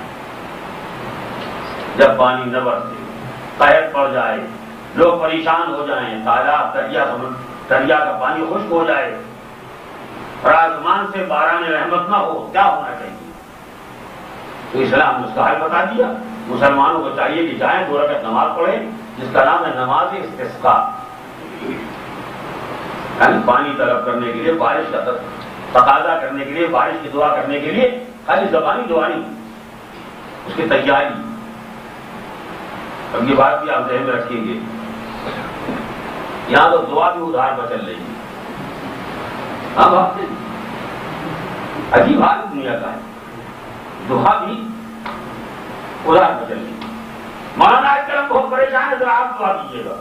جب پانی نہ برسے, قحط پڑ جائے, لوگ پریشان ہو جائیں, تالاب دریا کا پانی خشک ہو جائے, اور آسمان سے باران رحمت نہ ہو, کیا ہونا چاہیے؟ تو اسلام نے اس کا حل بتا دیا. مسلمانوں کو چاہیے کہ جائیں 2 رکعت نماز پڑھیں جس کا نام ہے نماز استسقاء, یعنی پانی طلب کرنے کے لیے, بارش کا تقاضا کرنے کے لیے, بارش کی دعا کرنے کے لیے, خالی زبانی دعا نہیں, اس کی تیاری. اب یہ بات بھی آپ ذہن میں رکھیں گے, یہاں تو دعا بھی ادھار پر چل رہی ہے. ہاں بات عجیب حال دنیا کا ہے, دعا بھی ادھار پر چل رہی ہے. مولانا آج کل ہم بہت پریشان ہے, ذرا آپ دعا دیجیے گا.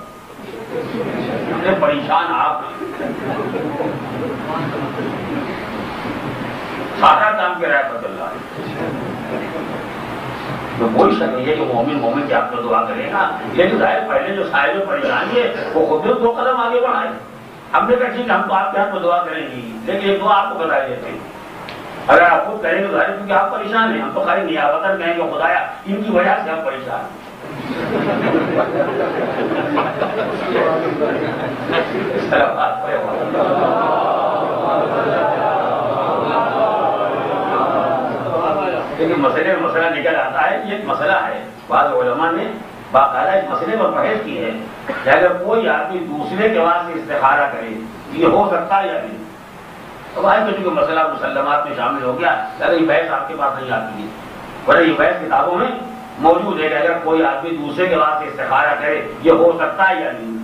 پریشان آپ سارا کام کے رائے پر چل رہا ہے. تو کوئی شک نہیں ہے کہ مومن کے آپ کو دعا کرے گا, لیکن ظاہر پہلے جو صاحب پریشانی ہے وہ خود 2 قدم آگے بڑھائے. ہم نے کہا ٹھیک ہے ہم تو آپ کے ہاتھ میں دعا کریں گے, لیکن ایک دعا آپ کو بتا دیتے ہیں. اگر آپ خود کریں گے ظاہر کیونکہ آپ پریشان ہیں, ہم تو خالی نیابتاً کہیں گے خدایا ان کی وجہ سے ہم پریشان ہیں. لیکن مسئلہ نکل آتا ہے. یہ ایک مسئلہ ہے, بعض علماء نے باقاعدہ اس مسئلے پر بحث کی ہے کہ اگر کوئی آدمی دوسرے کے واسطے استخارہ کرے یہ ہو سکتا ہے یا نہیں. اب آج تو مسئلہ مسلمات میں شامل ہو گیا, اگر یہ بحث آپ کے پاس نہیں آتی ہے, ورنہ یہ بحث کتابوں میں موجود ہے کہ اگر کوئی آدمی دوسرے کے واسطے استخارہ کرے یہ ہو سکتا ہے یا نہیں.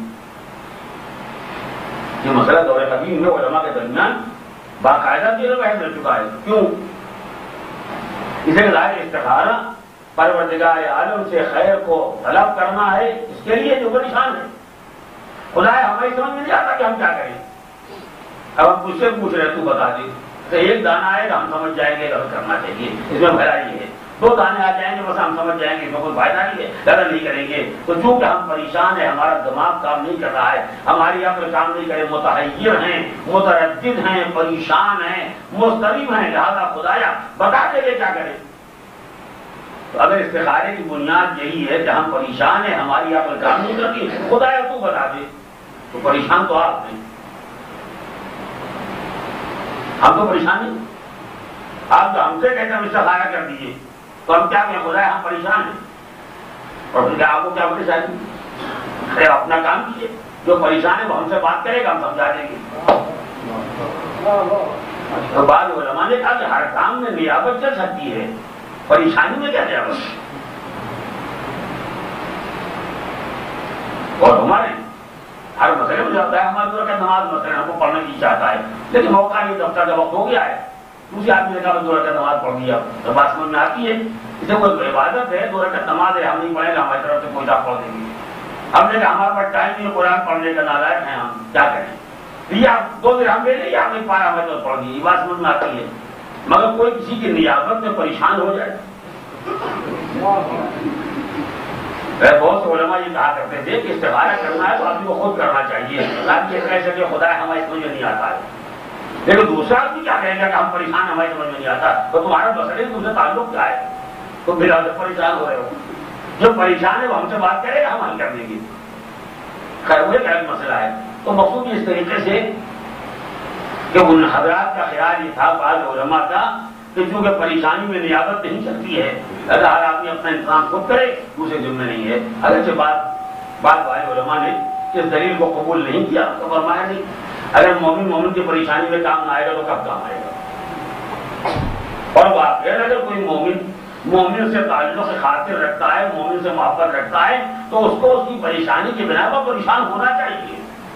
یہ مسئلہ دور قدیم میں علماء کے درمیان باقاعدہ بحث مل چکا ہے. کیوں؟ اسے ظاہر استخارہ پروردگار عالم سے خیر کو طلب کرنا ہے, اس کے لیے جو نشان ہے. خدا ہماری سمجھ میں نہیں آتا کہ ہم کیا کریں. اب ہم مجھ سے پوچھ رہے تو بتا دیں, تو ایک دانہ آئے گا ہم سمجھ جائیں گے کہ کرنا چاہیے, اس میں بھلائی ہے. 2 دانے آ جائیں گے بس ہم سمجھ جائیں گے اس میں کوئی فائدہ نہیں ہے, زیادہ نہیں کریں گے. تو چونکہ ہم پریشان ہیں, ہمارا دماغ کام نہیں کر رہا ہے, ہماری عقل کام نہیں کرے, متحیر ہیں, متردد ہیں, پریشان ہیں, مضطرب ہیں, لہذا خدایا بتا دے گے کیا کریں. تو اگر استخارے کی بنیاد یہی ہے کہ ہم پریشان ہیں, ہماری عقل کام نہیں کرتی, خدایا تو بتا دے, تو پریشان تو آپ ہیں, ہم تو پریشان ہیں. آپ جو ہم سے کہتے ہیں ہم استخارہ کر دیجیے تو ہم کیا کہیں خدا ہم پریشان ہیں, اور پھر کیا آپ کو کیا پریشانی؟ ارے اپنا کام کیجیے, جو پریشان ہے وہ ہم سے بات کرے گا, ہم سمجھا دیں گے. تو بعض علماء نے کہا کہ ہر کام میں نیابت چل سکتی ہے, پریشانی میں کیا نیابت. اور ہمارے ہر مسئلے میں جاتا ہے ہمارے نماز مثلا ہم کو پڑھنے کی چاہتا ہے، لیکن موقع نہیں، دفتر کا وقت ہو گیا ہے، دوسرے آدمی نے کہا 2 رکعت نماز پڑھ لیا، تو بات سمجھ میں آتی ہے، اسے کوئی عبادت ہے، 2 رکعت نماز ہے، ہم نہیں پڑھیں گے، ہماری طرف سے کوئی پڑھ دیں گے، ہم نے کہا ہمارے پاس ٹائم نہیں، قرآن پڑھنے کا نالائق ہیں، ہم کیا کریں، یہ آپ 2 دن ہم لے لیں، آپ نہیں پایا ہمیں تو پڑھ دی، یہ بات سمجھ میں آتی ہے، مگر کوئی کسی کی نیابت میں پریشان ہو جائے۔ بہت سے علماء یہ کہا کرتے تھے کہ استخارہ کرنا ہے تو آدمی کو خود کرنا چاہیے، آدمی یہ کہہ سکے خدا ہمیں سمجھ میں نہیں آتا ہے، لیکن دوسرا آدمی کیا کہے گا کہ ہم پریشان ہمیں سمجھ میں نہیں آتا، تو تمہارا مسئلے تم سے تعلق کیا ہے، تو پھر آپ پریشان ہو رہے ہو، جو پریشان ہے وہ ہم سے بات کرے گا، ہم حل کر دیں گے، خیر وہ ایک الگ مسئلہ ہے۔ تو مقصود اس طریقے سے کہ ان حضرات کا خیال یہ تھا بعض علماء کا کہ چونکہ پریشانی میں نیابت نہیں چلتی ہے، اگر ہر آدمی اپنا انتظام خود کرے دوسرے ذمہ نہیں ہے۔ اگرچہ بعض علماء نے اس دلیل کو قبول نہیں کیا، تو فرمایا نہیں اگر مومن کی پریشانی میں کام نہ آئے گا تو کب کام آئے گا؟ اور بات ہے اگر کوئی مومن سے تعلق خاطر رکھتا ہے، مومن سے محبت رکھتا ہے، تو اس کو اس کی پریشانی کی بنا پر پریشان ہونا چاہیے۔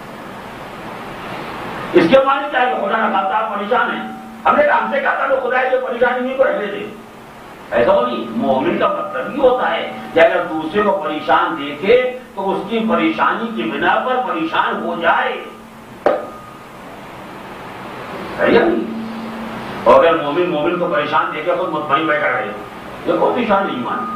اس کے معنی کیا ہے کہ خدا نہ خاصا آپ پریشان ہیں، ہم نے کہا ہم سے کہا تھا تو خدا یہ پریشانی نہیں کو رہنے دے، ایسا نہیں۔ مومن کا مطلب یہ ہوتا ہے کہ اگر دوسرے کو پریشان دیکھے تو اس کی پریشانی کی بنا پر پریشان ہو جائے، اور اگر مومن کو پریشان دیکھے خود مطمئن بیٹھا رہے، یہ کوئی پریشان نہیں مانے۔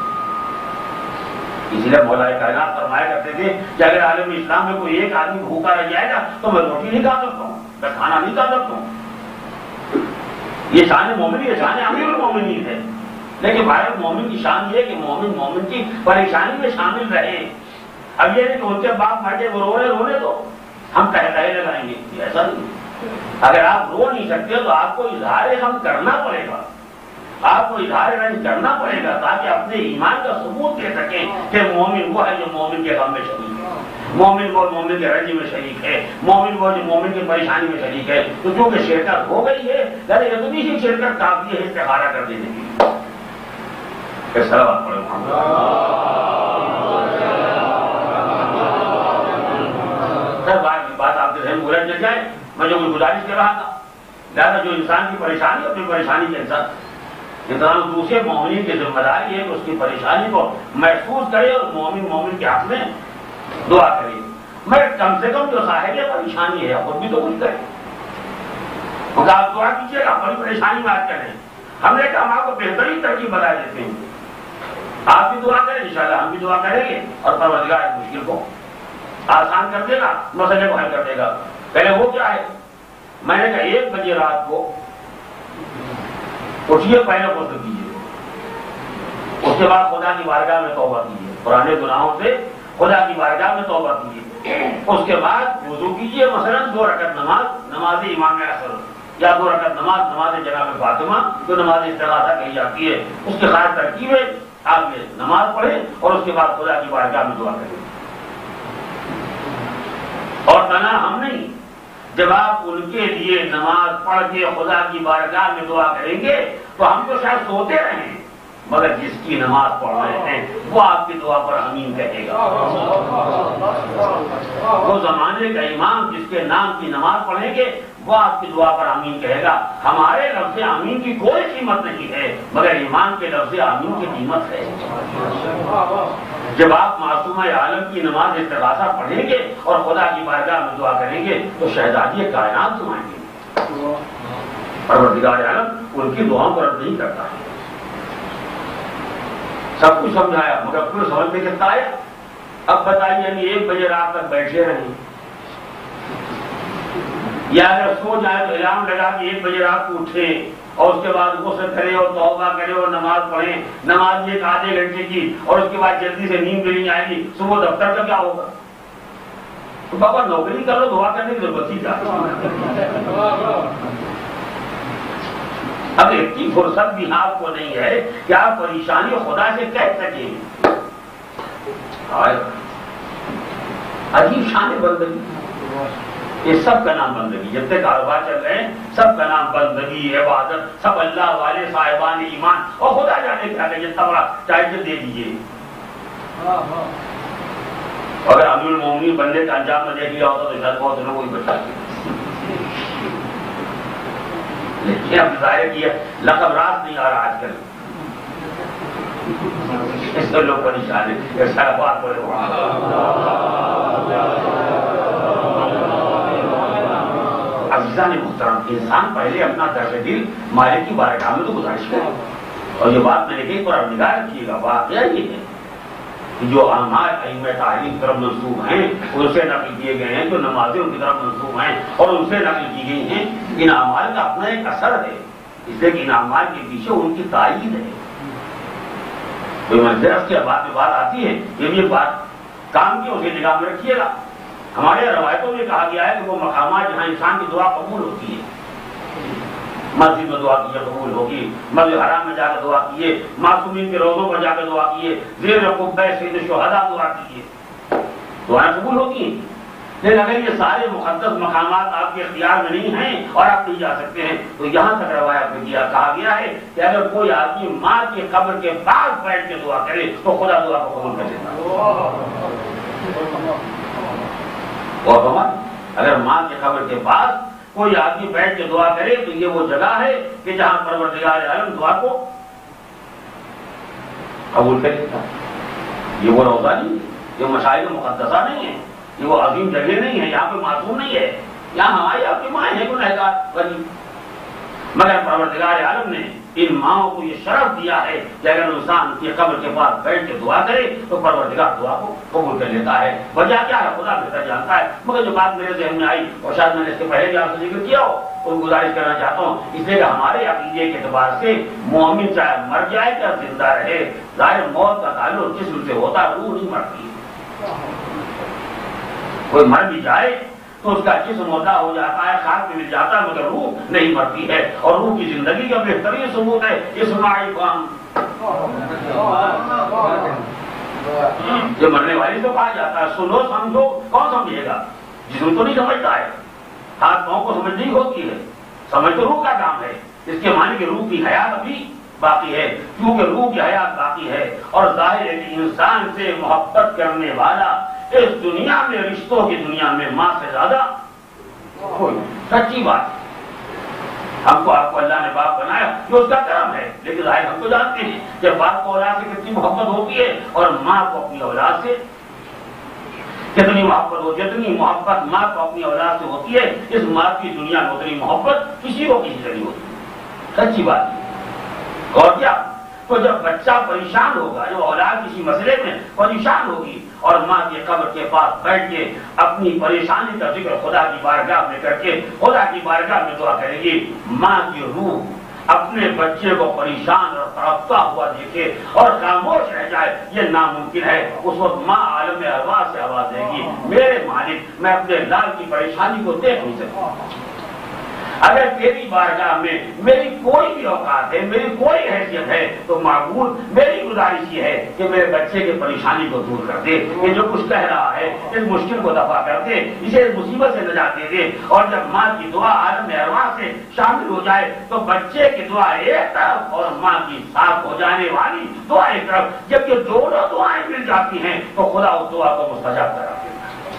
اسی لیے مولا کائنات فرمایا کرتے تھے کہ اگر عالم اسلام میں کوئی ایک آدمی بھوکا رہ جائے گا تو میں روٹی نہیں کھا سکتا ہوں، میں کھانا نہیں کھا سکتا ہوں۔ یہ شان مومنی ہے، شان امیر المومنین ہے، لیکن بھائی مومن کی شان یہ ہے کہ مومن کی پریشانی میں شامل رہے۔ اب یہ نہیں کہ ان کے باپ بیٹھے وہ رونے تو ہم کہے لگائیں گے، ایسا نہیں۔ اگر آپ رو نہیں سکتے تو آپ کو اظہار غم کرنا پڑے گا، آپ کو اظہار رنج کرنا پڑے گا تاکہ اپنے ایمان کا ثبوت دے سکیں کہ مومن وہ ہے جو مومن کے غم میں شریک ہے، مومن وہ مومن کے رنج میں شریک ہے، مومن وہ جو مومن کی پریشانی میں شریک ہے۔ تو چونکہ شرکت ہو گئی ہے، لیکن اتنی سی شرکت کافی ہے استخارہ کر دینے کی۔ سلام پڑھو بات آپ کے ذہن بھول چل جائے، میں جو گزارش کر رہا تھا، لہٰذا جو انسان کی پریشانی اپنی پریشانی کے انسان دوسرے مومن کی ذمہ داری ہے کہ اس کی پریشانی کو محسوس کرے اور مومن کے حق میں دعا کرے۔ میں کم سے کم جو صاحب پریشانی ہے خود بھی تو کچھ کرے، کیونکہ آپ دعا کیجیے گا بڑی پریشانی میں آج کریں، ہم نے کہا ہم آپ کو بہترین ترکیب بتا دیتے ہیں، آپ بھی دعا کریں، انشاءاللہ ہم بھی دعا کریں گے، اور پروردگار اس مشکل کو آسان کر دے گا، مسئلے کو حل کر دے گا۔ پہلے وہ کیا ہے، میں نے کہا 1 بجے رات کو اٹھیے، پہلے غسل کیجیے، اس کے بعد خدا کی بارگاہ میں توبہ کیجیے، پرانے گناہوں سے خدا کی بارگاہ میں توبہ کیجیے، اس کے بعد وضو کیجیے، مثلا 2 رکعت نماز امام اثر، یا 2 رکعت نماز جناب فاطمہ جو نماز استغاثہ کہی جاتی ہے، اس کی خاص ترکیب ہے، آپ یہ نماز پڑھیں اور اس کے بعد خدا کی بارگاہ میں دعا کریں۔ اور تنہا ہم نہیں، جب آپ ان کے لیے نماز پڑھ کے خدا کی بارگاہ میں دعا کریں گے تو ہم تو شاید سوتے رہیں، مگر جس کی نماز پڑھ رہے ہیں وہ آپ کی دعا پر آمین کہے گا۔ وہ زمانے کا امام جس کے نام کی نماز پڑھیں گے وہ آپ کی دعا پر آمین کہے گا۔ ہمارے لفظ آمین کی کوئی قیمت نہیں ہے، مگر ایمان کے لفظ آمین کی قیمت ہے۔ جب آپ معصومہ عالم کی نماز استغاثہ پڑھیں گے اور خدا کی بارگاہ میں دعا کریں گے تو شہزادی کائنات سنائیں گے، پروردگار عالم ان کی دعاؤں کو رد نہیں کرتا ہے۔ سب کچھ سمجھایا مگر پھر سمجھ میں کتنا آیا؟ اب بتائیے، یعنی 1 بجے رات تک بیٹھے رہیں، یا اگر سو جائے تو الارم لگا کہ 1 بجے رات کو اٹھے اور اس کے بعد غسل کرے اور توبہ کرے اور نماز پڑھیں، نماز 1 آدھے گھنٹے کی، اور اس کے بعد جلدی سے نیند بھی نہیں آئے گی، صبح دفتر کا کیا ہوگا؟ تو بابا نوکری کر لو، دعا کرنے کی ضرورت ہی کیا؟ اب اتنی فرصت بھی آپ کو نہیں ہے کہ آپ پریشانی خدا سے کہہ سکیں۔ عجیب شان بندگی، یہ سب کا نام بندگی، جب تک کاروبار چل رہے ہیں سب کا نام بندگی، عبادت، سب اللہ والے صاحبان ایمان، اور خدا جانے کیا کہ جتنا بڑا ٹائٹل دے دیجیے۔ اگر امیر المومنین بننے کا انجام نہ دیکھ لیا ہوتا تو شاید بہت دنوں کو ہی بچا لیکن اب ظاہر کیا لقب راست نہیں آ رہا آج کل، اس سے لوگ پریشان ہیں. سارا بات بولے عزیزان محترم، انسان پہلے اپنا درد دل مالک کی بارگاہ میں تو گزارش کرے. اور یہ بات میں نے کہیں پر نگاہ رکھیے گا، واقعہ یہ ہے کہ جو اعمال ائمہ تعلیم طرف منسوب ہیں ان سے نقل کیے گئے ہیں، جو نمازیں ان کی طرف منسوب ہیں اور ان سے نقل کی گئی ہیں، ان اعمال کا اپنا ایک اثر ہے، اس لیے کہ ان اعمال کے پیچھے ان کی تائید ہے. کوئی منظرت کی بات میں بات آتی ہے، یہ بھی ایک بات کام کی اسے نگاہ میں رکھیے گا. ہمارے روایتوں میں کہا گیا ہے کہ وہ مقامات جہاں انسان کی دعا قبول ہوتی ہے، مسجد میں دعا کیے قبول ہوگی، مسجد حرام میں جا کے دعا کیے، معصومین کے روضوں پر جا کے دعا کیے، زیر قبہ سید شہداء دعا کیے، دعائیں قبول ہوتی ہیں. لیکن اگر یہ سارے مقدس مقامات آپ کے اختیار میں نہیں ہیں اور آپ نہیں جا سکتے ہیں تو یہاں تک روایت میں کہا گیا ہے کہ اگر کوئی آدمی ماں کی قبر کے پاس بیٹھ کے دعا کرے تو خدا دعا کو قبول کر لیتا ہے. اور اگر ماں کی قبر کے پاس کوئی آدمی بیٹھ کے دعا کرے تو یہ وہ جگہ ہے کہ جہاں پروردگار عالم دعا کو قبول کر لیتا ہے. یہ وہ روضہ نہیں ہے، یہ مشاہد مقدسہ نہیں ہے، یہ وہ عظیم جگہ نہیں ہے، یہاں پہ معصوم نہیں ہے، یہاں ہماری آپ کی مائیں ہیں گنہگار غریب. مگر پروردگار عالم نے ان ماؤں کو یہ شرف دیا ہے کہ اگر انسان کی قبر کے پاس بیٹھ کے دعا کرے تو پروردگار دعا کو قبول کر لیتا ہے. وجہ کیا ہے خدا بہتر جانتا ہے، مگر جو بات میرے ذہن میں آئی اور شاید میں نے اس کے پہلے بھی آپ سے ذکر کیا ہو اور گزارش کرنا چاہتا ہوں، اس لیے کہ ہمارے عقیدے کے اعتبار سے مومن چاہے مر جائے یا زندہ رہے، ظاہر موت کا تعلق جسم سے ہوتا ہے، روح نہیں مرتی. کوئی مر بھی جائے تو اس کا جسم مردہ ہو جاتا ہے، خاک میں مل جاتا ہے، مگر روح نہیں مرتی ہے. اور روح کی زندگی کا بہترین ثبوت ہے اسماعی قام، جو مرنے والی سے کہا جاتا ہے سنو سمجھو. کون سمجھے گا؟ جسم تو نہیں سمجھتا ہے، ہاتھ پاؤں کو سمجھنی ہوتی ہے، سمجھ تو روح کا کام ہے. اس کے معنی کہ روح کی حیات ابھی باقی ہے، کیونکہ روح کی حیات باقی ہے. اور ظاہر ہے کہ انسان سے محبت کرنے والا اس دنیا میں، رشتوں کی دنیا میں ماں سے زیادہ کوئی. سچی بات، ہم کو آپ کو اللہ نے باپ بنایا یہ اس کا کرم ہے، لیکن ظاہر ہم تو جانتے ہیں کہ باپ کو اولاد سے کتنی محبت ہوتی ہے اور ماں کو اپنی اولاد سے کتنی محبت ہو. جتنی محبت ماں کو اپنی اولاد سے ہوتی ہے اس ماں کی دنیا میں اتنی محبت کسی کو کسی سے نہیں ہوتی. سچی بات ہے. اور کیا تو جب بچہ پریشان ہوگا، جو اولاد کسی مسئلے میں پریشان ہوگی اور ماں کی قبر کے پاس بیٹھ کے اپنی پریشانی کا ذکر خدا کی بارگاہ میں کر کے خدا کی بارگاہ میں دعا کرے گی، ماں کی روح اپنے بچے کو پریشان اور تڑپتا ہوا دیکھے اور خاموش رہ جائے یہ ناممکن ہے. اس وقت ماں عالم ارواح سے آواز دے گی، میرے مالک میں اپنے لال کی پریشانی کو دیکھ نہیں سکتا. اگر تیری بارگاہ میں میری کوئی بھی اوقات ہے، میری کوئی حیثیت ہے تو معقول میری گزارش یہ ہے کہ میرے بچے کی پریشانی کو دور کر دے، یہ جو کچھ کہہ رہا ہے اس مشکل کو دفع کر دے، اسے اس مصیبت سے نجات دے دے. اور جب ماں کی دعا عالم ارواح سے شامل ہو جائے تو بچے کی دعا ایک طرف اور ماں کی صاف ہو جانے والی دعا ایک طرف. جب یہ دونوں دعائیں مل جاتی ہیں تو خدا اس دعا کو مستجاب کرا دیتا ہے.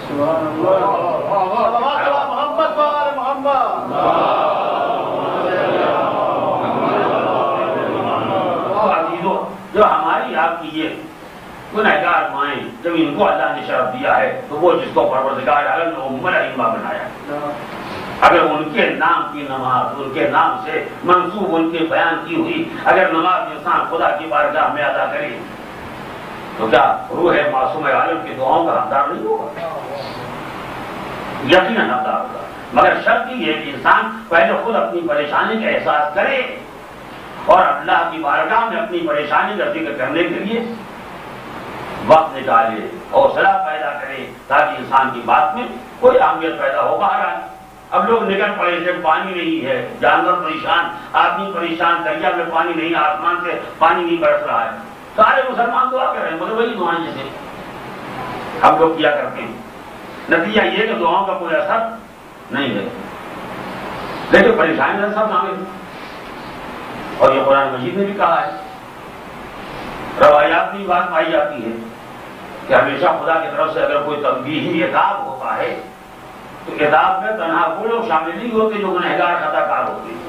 جو ہماری آپ کی یہ گنہگار مائیں جب ان کو اللہ نے شرف دیا ہے تو وہ جس کو پروردگار عالم نے ام الائمہ بنایا، اگر ان کے نام کی نماز ان کے نام سے منسوب ان کے بیان کی ہوئی اگر نماز انسان خدا کی بارگاہ میں ادا کرے تو کیا روح معصوم عالم کی دعاؤں کا حقدار نہیں ہوگا؟ یقیناً حقدار ہوگا. مگر شرط یہ ہے کہ انسان پہلے خود اپنی پریشانی کا احساس کرے اور اللہ کی بارگاہ میں اپنی پریشانی کا ذکر کرنے کے لیے وقت نکالے، حوصلہ پیدا کرے تاکہ انسان کی بات میں کوئی اہمیت پیدا ہو. باہر اب لوگ نکل پڑے جب پانی نہیں ہے، جانور پریشان، آدمی پریشان، دریا میں پانی نہیں، آسمان سے پانی نہیں برس رہا ہے، سارے مسلمان دعا کر رہے ہیں مگر وہی دعائیں جیسے ہم لوگ کیا کرتے ہیں. نتیجہ یہ کہ دعاؤں کا کوئی اثر نہیں ہے، لیکن پریشانی کا سب شامل ہے. اور یہ قرآن مجید نے بھی کہا ہے، روایات میں بات پائی جاتی ہے کہ ہمیشہ خدا کی طرف سے اگر کوئی تنبیہی عذاب ہوتا ہے تو عذاب میں تنہا وہ لوگ شامل نہیں ہوتے جو گنہگار خطا کار ہوتے ہیں.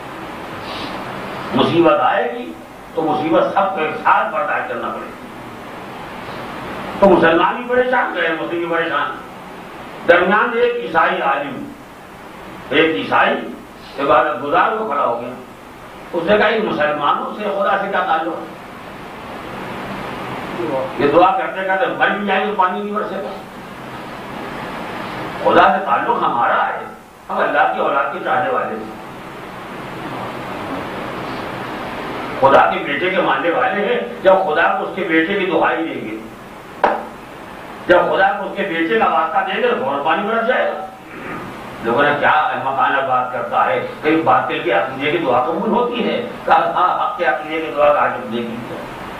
مصیبت آئے گی تو مصیبت سب کو ایک ساتھ برداشت کرنا پڑے گی. تو مسلمان بھی پریشان گئے, مسلم بھی پریشان. درمیان ایک عیسائی عالم, ایک عیسائی عبادت گزار کو کھڑا ہو گیا. اس نے کہا کہ مسلمانوں سے خدا سے کیا تعلق ہے؟ یہ دعا کرتے کرتے مر بھی جائے تو پانی نہیں برسے گا. خدا سے تعلق ہمارا ہے, ہم اللہ کی اولاد کے چاہنے والے ہیں, خدا کے بیٹے کے ماننے والے ہیں. جب خدا کو اس کے بیٹے کی دعائی دیں گے, جب خدا کو اس کے بیٹے کا واسطہ دیں گے تو فوراً پانی برس جائے گا. لوگوں نے کیا مکانہ بات کرتا ہے, کئی باطل کے عقیدے کی دعا قبول ہوتی ہے. کہا ہاں, حق کے عقیدے کی دعا کا حاجت نہیں کی.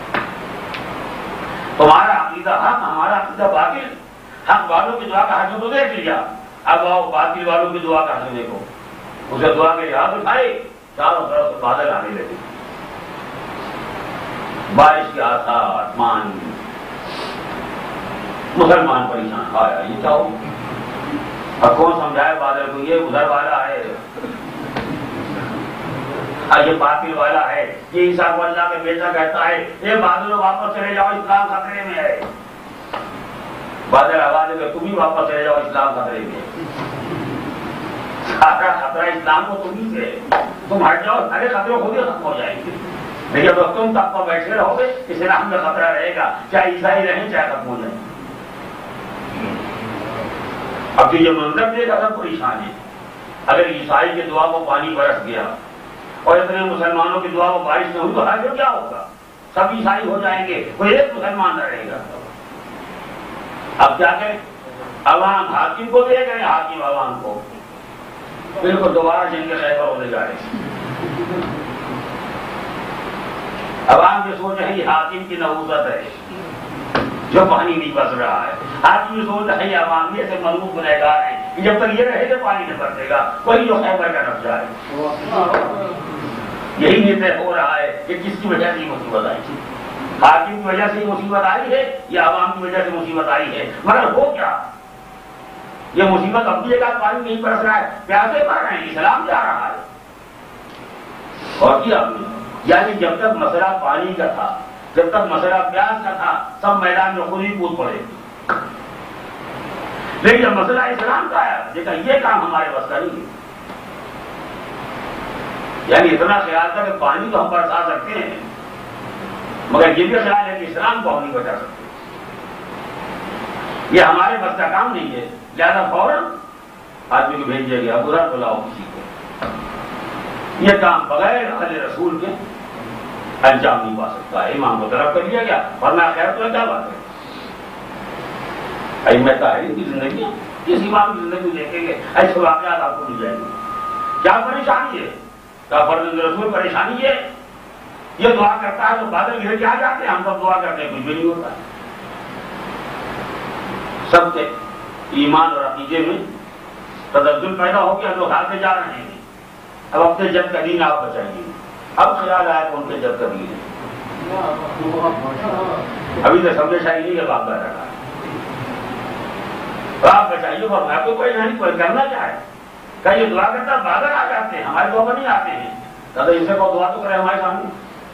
تمہارا عقیدہ حق, ہمارا عقیدہ باطل. حق والوں کی دعا کا حاجت تو دیکھ لیا, اب آؤ باطل والوں کی دعا کا حاجت دیکھو. اسے دعا کے ہاتھ اٹھائے, چاروں طرف سے بادل آنے لگے, بارش کے آثار, آسمان. مسلمان پریشان, آیا یہ کیا ہو. اب کون سمجھائے بادل کو, یہ ادھر والا ہے, یہ باطل والا ہے, یہ عیسیٰ کو اللہ کا بیٹا کہتا ہے. یہ بادلوں واپس چلے جاؤ, اسلام خطرے میں ہے. بادل آواز ہے تم ہی واپس چلے جاؤ, اسلام خطرے میں ہے. سارا خطرہ اسلام کو تم ہی سے, تم ہٹ جاؤ سارے خطرے خود ہی ختم ہو جائیں گے. لیکن تو تم تب پر بیٹھے رہو گے, اسلام میں خطرہ رہے گا, چاہے عیسائی رہیں چاہے ختم ہو جائیں. اب جو یہ منظر دیکھا تھا پریشان ہے. اگر عیسائی کی دعا کو پانی برس گیا اور اتنے مسلمانوں کی دعا کو بارش نہیں ہوئی تو حاصل کیا ہوگا؟ سب عیسائی ہو جائیں گے, کوئی ایک مسلمان نہ رہے گا. اب کیا کریں؟ عوام حاکم کو دے گئے, حاکم عوام کو. بالکل دوبارہ جنگ کے خیبر ہونے جا رہے ہیں. عوام یہ سوچ رہے ہیں حاکم کی نحوست ہے جو پانی نہیں بس رہا ہے. حاکم یہ سوچ رہے ہیں عوام یہ سے مضبوط گنہگار ہیں کہ جب تک یہ رہے گا پانی نہیں برسے گا, کوئی جو خیبر کا نفس جائے. یہی نرنے ہو رہا ہے کہ کس کی وجہ سے یہ مصیبت آئی ہے. حاکم کی وجہ سے یہ مصیبت آئی ہے یا عوام کی وجہ سے مصیبت آئی ہے؟ مگر ہو کیا؟ یہ مصیبت اپنی جگہ پانی نہیں برس رہا ہے, پیاسے مر رہے ہیں, اسلام جا رہا ہے. اور کیا یعنی جب تک مسئلہ پانی کا تھا, جب تک مسئلہ پیاس کا تھا, سب میدان میں خود ہی کود پڑے. لیکن جب مسئلہ اسلام کا ہے, دیکھا یہ کام ہمارے بس کا نہیں ہے. یعنی اتنا خیال تھا کہ پانی تو ہم برسا سکتے ہیں, مگر یہ بھی خیال ہے کہ اسلام کو ہم نہیں بچا سکتے. یہ ہمارے بس کا کام نہیں ہے. لہٰذا فوراً آدمی کو بھیجیے گیا, برا بلاؤ کسی کو. یہ کام بغیر اہل رسول کے انجام نہیں پا سکتا ہے. امام کو طرف کر دیا گیا, ورنہ خیر تو کیا بات ہے. میں طاہرین کی زندگی, کس امام کی زندگی دیکھیں گے ایسے واقعات آپ کو مل جائیں گے. کیا پریشانی ہے؟ کیا فرض رسول پریشانی ہے؟ یہ دعا کرتا ہے تو بادل گھر کے آ جاتے ہیں, ہم سب دعا کرتے ہیں, کچھ بھی نہیں ہوتا. سب کے ایمان اور عقیدے میں تدخل پیدا ہو گیا, لوگ ہاتھ سے جا رہے ہیں. اب اپنے جب کا دین آپ بچائیے. اب خیال آیا کہ ان کے جب کا دین ہے. ابھی تو سمجھ آئی نہیں کہ باپ کا رکھا ہے. آپ بچائیے, اور میں کو کوئی نہیں, کوئی کرنا چاہے کہ یہ دعا کرتا بادل آ جاتے ہیں, ہمارے دعا نہیں آتے ہیں. دادا ان سے کو دعا تو کرے ہمارے سامنے.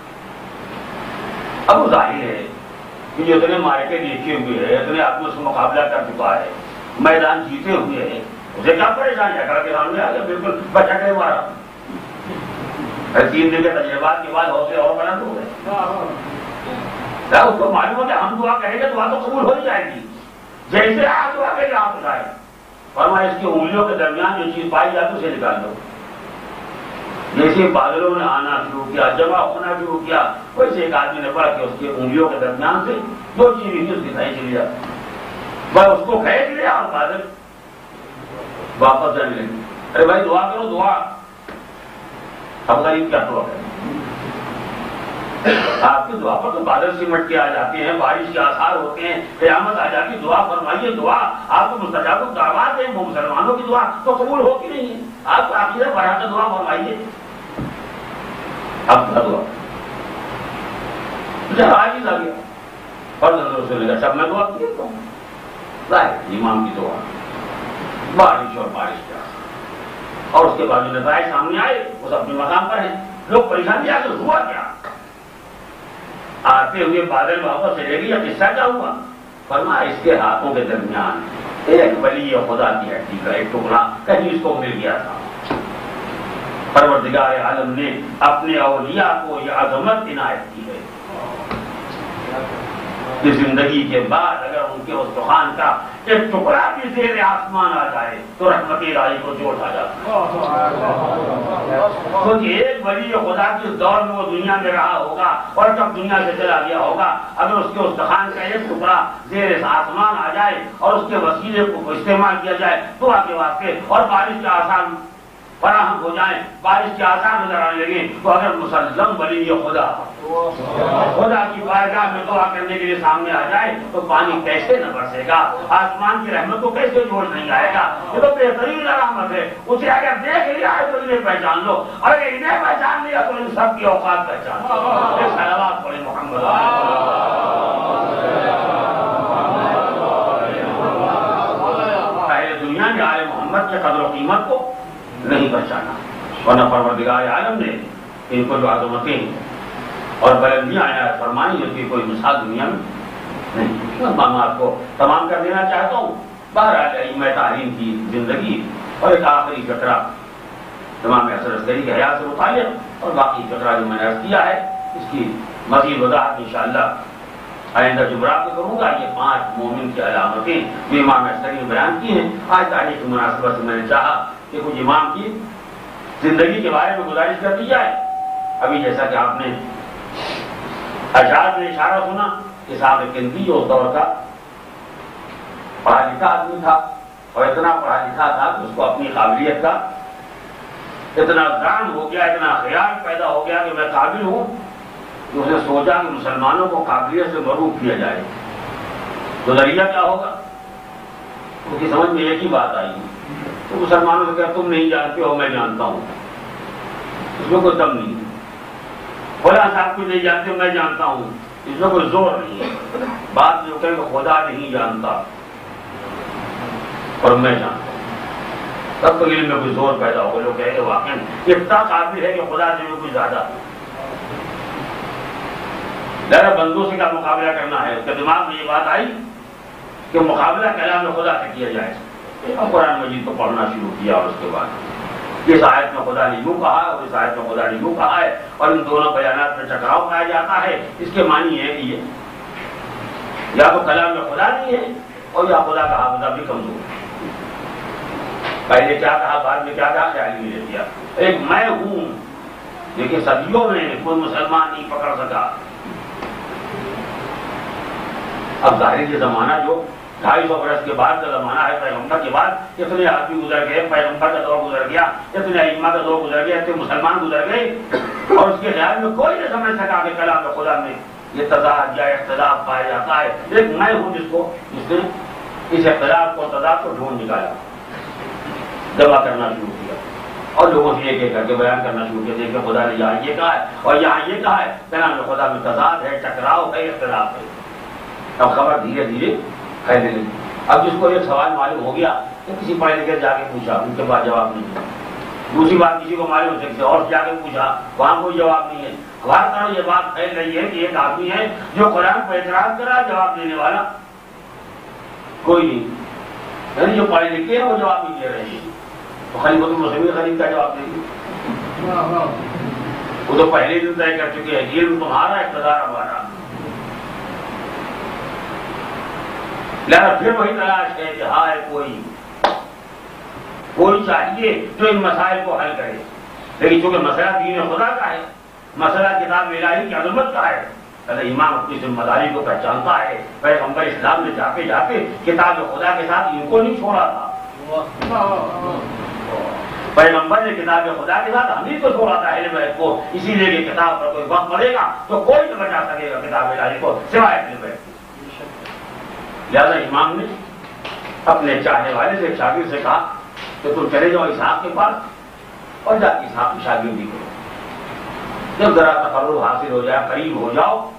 اب ظاہر ہے کہ جو اتنے مارکے دیکھے ہوئے ہیں, اتنے آدمی اس کا مقابلہ کر چکا ہے, میدان جیتے ہوئے ہیں, اسے کیا پریشانی ہے؟ کے سامنے آ گیا, بالکل بچا کے مارا. 3 دن کے تجربات کے بعد حوصلے اور بلند ہو گئے. اس کو معلوم ہو کہ ہم دعا کریں گے دعا تو قبول ہو ہی جائے گی. جیسے آپ دعا کریں آپ اٹھائے, فرمایا اس کی انگلیوں کے درمیان جو چیز پائی جاتی اسے نکال دو. جیسے بادلوں نے آنا شروع کیا, جمع ہونا شروع کیا, ویسے ایک آدمی نے پڑھا کہ اس کی انگلیوں کے درمیان سے دو چیز اس کی کھائی چلی جاتی. بس اس کو کھینچ لیا اور بادل واپس جانے لگے. ارے بھائی دعا کرو دعا. اب غریب کیا دعا کریں؟ آپ کی دعا پر تو بادل سمٹ کے آ جاتے ہیں, بارش کے آثار ہوتے ہیں, قیامت آ جاتی. دعا فرمائیے, دعا آپ کو مستجاب الدعوات ہیں. وہ مسلمانوں کی دعا تو قبول ہوتی نہیں ہے. آپ کو عقیدہ بڑھا کر دعا فرمائیے. اب کیا دعا؟ مجھے عاجز آ گیا, فرزند رسول اللہ سب میں دعا کی تو ظاہر امام کی دعا بارش اور بارش کا، اور اس کے بعد جو نتائج سامنے آئے وہ سب اپنے مقام پر ہیں. لوگ پریشان کیا کہ ہوا کیا، آتے ہوئے بادل واپس چلے گی یا قصہ کیا ہوا؟ فرمایا اس کے ہاتھوں کے درمیان ایک ولی خدا کی ہڈی کا ایک ٹکڑا کہیں اس کو مل گیا تھا. پروردگار عالم نے اپنے اولیاء کو یہ عظمت عنایت کی ہے کہ زندگی کے بعد اگر ان کے استخوان کا ایک ٹکڑا بھی زیر آسمان آ جائے تو رحمت الہی کو جو اٹھا جاتا ہے. کیونکہ ایک ولی خدا کی اس دور میں وہ دنیا میں رہا ہوگا اور جب دنیا سے چلا گیا ہوگا، اگر اس کے استخوان کا ایک ٹکڑا زیر آسمان آ جائے اور اس کے وسیلے کو استعمال کیا جائے دعا کے واسطے اور بارش کے آثار فراہم ہو جائیں، بارش کے آثار نظر آنے لگے، تو اگر مسلم ولی خدا کی بارگاہ میں دعا کرنے کے لیے سامنے آ جائے تو پانی کیسے نہ برسے گا، آسمان کی رحمت کو کیسے جوڑ نہیں آئے گا. یہ تو بہترین علامت ہے. اسے اگر دیکھ لیا ہے تو انہیں پہچان لو، اور اگر انہیں پہچان لیا تو ان سب کی اوقات پہچان لو. صلوات پڑھیں محمد. پہلے دنیا میں آل محمد کے قدر و قیمت کو نہیں پہچانا، ورنہ پروردگار عالم نے ان کو جو عظمتیں اور بلندیاں عنایت فرمائی جس کی کوئی مثال دنیا میں نہیں. معلومات کو تمام کر دینا چاہتا ہوں. بہرحال ائمہ تعلیم کی زندگی اور ایک آخری فقرہ امام حسن عسکری کے حیات سے متعلق اور باقی فقرہ جو میں نے عرض کیا ہے اس کی مزید وضاحت انشاءاللہ آئندہ جمعرات کو کروں گا. یہ 5 مومن کی علامتیں جو امام عسکری نے بیان کی ہیں، آج تاریخ کی مناسبت سے میں نے چاہا کہ کچھ امام کی زندگی کے بارے میں گزارش کر دی جائے. ابھی جیسا کہ آپ نے اشعار میں اشارہ سنا کہ صاحب کندی جو اس دور کا پڑھا لکھا آدمی تھا اور اتنا پڑھا لکھا تھا کہ اس کو اپنی قابلیت کا اتنا دان ہو گیا، اتنا خیال پیدا ہو گیا کہ میں قابل ہوں، کہ اس نے سوچا کہ مسلمانوں کو قابلیت سے مروب کیا جائے تو ذریعہ کیا ہوگا. اس کی سمجھ میں ایک ہی بات آئی تو مسلمانوں سے کہا تم نہیں جانتے ہو میں جانتا ہوں. اس میں کوئی دم نہیں. خدا صاحب کو نہیں جانتے میں جانتا ہوں، اس میں کوئی زور نہیں ہے. بات جو کہ خدا نہیں جانتا اور میں جانتا ہوں، تب تو علم میں کوئی زور پیدا ہو. لوگ کہے واقعی اتنا قابل ہے کہ خدا سے بھی کچھ زیادہ ذرا بندوں سے کا مقابلہ کرنا ہے. اس کے دماغ میں یہ بات آئی کہ مقابلہ کلام خدا سے کیا جائے. قرآن مجید کو پڑھنا شروع کیا اور اس کے بعد اس آیت میں خدا نے یوں کہا اور اس آیت میں خدا نے یوں کہا ہے اور ان دونوں بیانات میں ٹکراؤ پایا جاتا ہے. اس کے معنی ہے کہ یہ یا تو کلام میں خدا نہیں ہے اور یا خدا کا حافظہ بھی کمزور ہے. پہلے کیا کہا بعد میں کیا کہا خیال ہی لے دیا. ایک میں ہوں لیکن صدیوں میں کوئی مسلمان نہیں پکڑ سکا. اب ظاہر یہ زمانہ جو 250 برس کے بعد کا زمانہ ہے، پیغمبر کے بعد اتنے آدمی گزر گئے، پیغمبر کا دور گزر گیا، اتنے ائمہ کا دور گزر گیا، اتنے مسلمان گزر گئے اور اس کے خیال میں کوئی نہیں سمجھ سکا کہ کلام خدا میں یہ تضاد یا اختلاف پایا جاتا ہے. ایک میں ہوں جس نے اس اختلاف کو تضاد کو ڈھونڈ نکالا، جمع کرنا شروع کیا اور لوگوں سے ایک ایک کر کے بیان کرنا شروع کیا. دیکھیں خدا نے یہاں یہ کہا ہے اور یہاں یہ کہا ہے. کلام خدا میں تضاد ہے، ٹکراؤ ہے، اختلاف ہے. اب خبر دھیرے دھیرے پھیلنے لگی. اب جس کو ایک سوال معلوم ہو گیا تو کسی پڑھے لکھے جا کے پوچھا، ان کے بعد جواب نہیں ہے. دوسری بات کسی کو معلوم سے کسی اور جا کے پوچھا، وہاں کوئی جواب نہیں ہے. ہماری طرح یہ بات پھیل رہی ہے کہ ایک آدمی ہے جو قرآن پر اعتراض کرا، جواب دینے والا کوئی نہیں. یعنی جو پڑھے لکھے ہیں وہ جواب نہیں دے رہے ہیں. تو خلیفۃ المسلمین خلیف کا جواب دیں گے. وہ تو پہلے دن طے کر چکے ہیں علم تمہارا اقتدار ہمارا. لہذا پھر وہی تلاش ہے کہ ہائے کوئی چاہیے جو ان مسائل کو حل کرے. لیکن چونکہ مسئلہ دین خدا کا ہے، مسئلہ کتاب الہی کی عظمت کا ہے، امام اپنی ذمہ داری کو پہچانتا ہے. پیغمبر اسلام نے جاتے جاتے کتاب خدا کے ساتھ ان کو نہیں چھوڑا تھا. پیغمبر نے کتاب خدا کے ساتھ ہم ہی کو چھوڑا تھا اہل بیت کو. اسی لیے کہ کتاب پر کوئی وقت پڑے گا تو کوئی نہ بچا سکے گا کتاب الہی کو سوائے اہل بیت. لہذا امام نے اپنے چاہنے والے سے شاگرد سے کہا کہ تم چلے جاؤ اسحاق کے پاس اور جا کے اسحاق کی شاگردی کرو. جب ذرا تقرب حاصل ہو جائے، قریب ہو جاؤ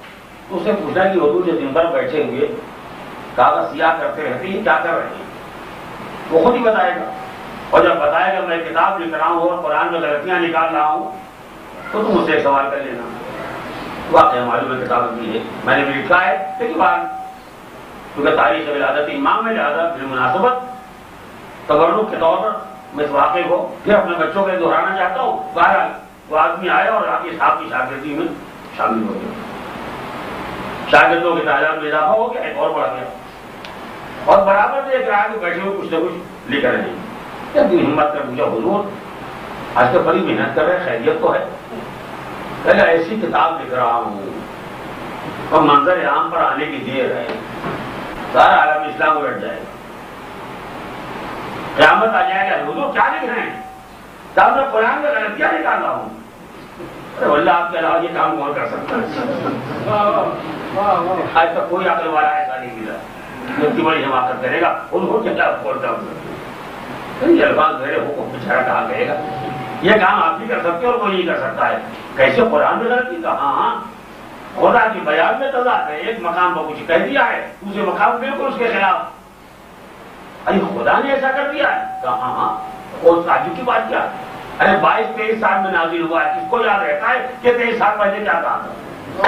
تو اسے پوچھا کہ حضور جو دن بھر بیٹھے ہوئے کاغذ سیاہ کرتے رہتے ہیں کیا کر رہے ہیں؟ وہ خود ہی بتائے گا، اور جب بتائے گا میں کتاب لکھ رہا ہوں اور قرآن میں غلطیاں نکال رہا ہوں تو تم مجھ سے سوال کر لینا۔ واقعہ معلوم ہے کتاب بھی ہے، میں نے بھی لکھا ہے، لیکن بات کیونکہ تاریخ ولادت امام میں لہٰذا بالمناسبت تبرک کے طور پر میں اس واقعے کو پھر اپنے بچوں کے دہرانا چاہتا ہوں۔ بہرحال وہ آدمی آیا اور آپ کے صاحب کی شاگردی میں شامل ہو گیا، شاگردوں کی تعداد میں اضافہ ہو گیا، ایک اور بڑھ گیا، اور برابر دیکھ رہا ہے کہ بیٹھے ہوئے کچھ نہ کچھ لکھ رہے ہیں۔ جب ہمت کر پوچھا حضور آج تو بڑی محنت کر رہے ہیں، خیریت تو ہے؟ پہلے ایسی کتاب لکھ رہا ہوں اور منظر عام پر آنے کی دیر ہے، سارا عالم اسلام الٹ جائے گا، قیامت آ جائے گا، حضور کیا لکھ رہے ہیں؟ صاحب میں قرآن میں غلطیاں نکال رہا ہوں۔ ارے واللہ آپ کے علاوہ یہ کام کون کر سکتا ہے؟ آج تک کوئی عقل والا ایسا نہیں ملا اتنی بڑی حماقت کرے گا، انہوں نے کیا بولتا ہوں یہ الفاظ میرے حکم بیچارہ کہا کرے گا، یہ کام آپ بھی کر سکتے اور کوئی نہیں کر سکتا ہے۔ کیسے قرآن میں غلطی کہا؟ ہاں خدا کی بیان میں تضاد ہے، ایک مقام پر کچھ کہہ دیا ہے دوسرے مقام بالکل اس کے خلاف، ارے خدا نے ایسا کر دیا ہے کہا ہاں، اور تعجب کی بات کیا؟ ارے 22-23 سال میں نازل ہوا ہے، کس کو یاد رہتا ہے کہ 23 سال پہلے کیا کہا تھا؟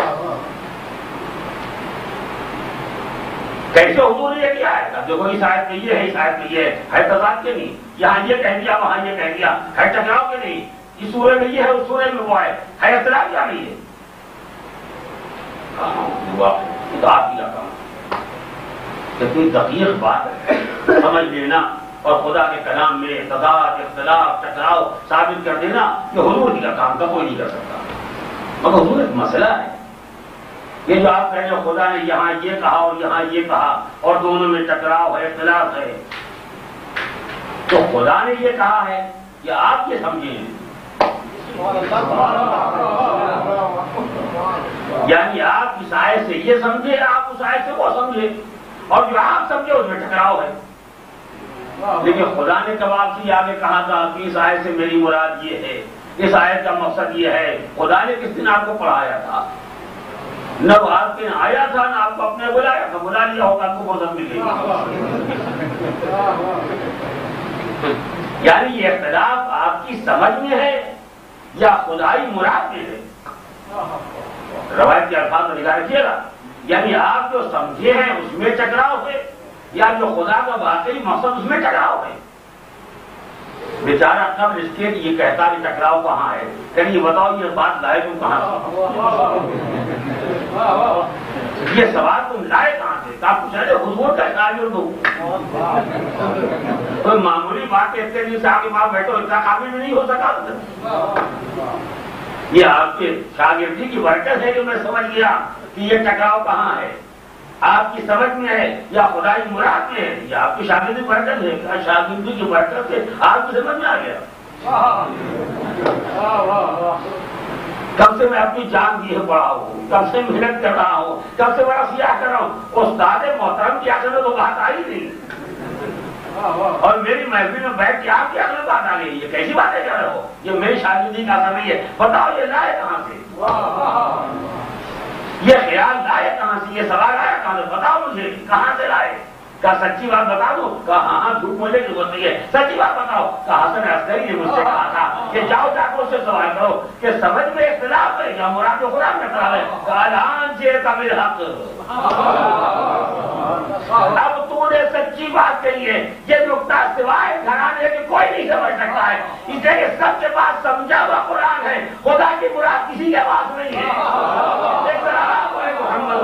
کیسے حضور نے یہ کیا ہے؟ اب دیکھو اس آیت میں یہ ہے، اس آیت میں یہ ہے تضاد کے نہیں، یہاں یہ کہہ دیا وہاں یہ کہہ دیا، ہے ٹکراؤ کے نہیں، اس سورے میں یہ ہے اس سورے میں وہ ہے اختلاف کیا نہیں ہے؟ یہ تو آپ ہی کا کام، کتنی دقیق بات ہے سمجھ لینا اور خدا کے کلام میں تضاد اختلاف ٹکراؤ ثابت کر دینا، یہ حضور ہی کا کام کا کوئی نہیں کر سکتا۔ مگر حضور ایک مسئلہ ہے، یہ جو آپ کہہ رہے ہو خدا نے یہاں یہ کہا اور یہاں یہ کہا اور دونوں میں ٹکراؤ ہے اختلاف ہے، تو خدا نے یہ کہا ہے کہ آپ یہ سمجھیں، یعنی آپ اس آیت سے یہ سمجھے آپ اس آیت سے وہ سمجھے، اور جو آپ سمجھے اس میں ٹکراؤ ہے۔ لیکن خدا نے کب آپ سے آگے کہا تھا کہ اس آیت سے میری مراد یہ ہے، اس آیت کا مقصد یہ ہے؟ خدا نے کس دن آپ کو پڑھایا تھا؟ نہ وہ آپ کے آیا تھا نہ آپ کو اپنے بلایا تھا، بلا لیا ہوگا آپ کو فرصت مل گئی۔ یعنی یہ اختلاف آپ کی سمجھ میں ہے یا خدائی مراد میں ہے؟ روایت کے الفاظ میں نگاہ رکھیے گا، یعنی آپ جو سمجھے ہیں اس میں ٹکراؤ ہے یا جو خدا کا واقعی مقصد اس میں ٹکراؤ ہے؟ بیچارہ قبل اس کے یہ کہتا کہ ٹکراؤ کہاں ہے، کہ یہ بتاؤ یہ بات لائے تم کہاں سے؟ یہ سوال تم لائے کہاں سے؟ آپ پوچھ رہے حضور کا شاگرد ہوں، کوئی معمولی بات کہتے نہیں سے آپ کے پاس بیٹھو اتنا قابل نہیں ہو سکا۔ یہ آپ کے شاگردی کی برکت ہے کہ میں سمجھ گیا کہ یہ ٹکراؤ کہاں ہے، آپ کی سمجھ میں ہے یا خدائی مراد میں ہے، یا آپ کی شاگردی برکت ہے، کیا شاگردی کی برکت سے آپ کی سمجھ میں آ گیا؟ کب سے میں اپنی جان دیے پڑا ہوں، کب سے محنت کر رہا ہوں، کب سے بڑا سیاح کر رہا ہوں، استاد محترم کی آخر میں تو بات آئی نہیں، اور میری محفل میں بیٹھ کے آپ کی آخر میں بات آ گئی، یہ کیسی باتیں کر رہے ہو؟ یہ میری شاگردی کا اثر نہیں ہے، بتاؤ یہ لائے کہاں سے؟ یہ خیال لائے کہاں سے؟ یہ سوال آیا کہاں سے؟ بتاؤ مجھے کہاں سے لائے؟ کہا سچی بات بتا دوں؟ کہا ہاں ہاں جھوٹ بولنے کی ضرورت نہیں ہے، سچی بات بتاؤ۔ کہا حسن عسکری نے مجھ سے کہا تھا کہ جاؤ جا کر اس سے سوال کرو کہ سمجھ میں اختلاف ہے یا مراد و خدا میں اختلاف ہے؟ کہا الان جئت بالحق، اب تو نے سچی بات کہی ہے، یہ نقطہ سوائے گھرانے کے کوئی نہیں سمجھ سکتا ہے، اس لیے کہ سب کے پاس سمجھا ہوا قرآن ہے، خدا کی مراد کسی کے پاس نہیں ہے۔ محمد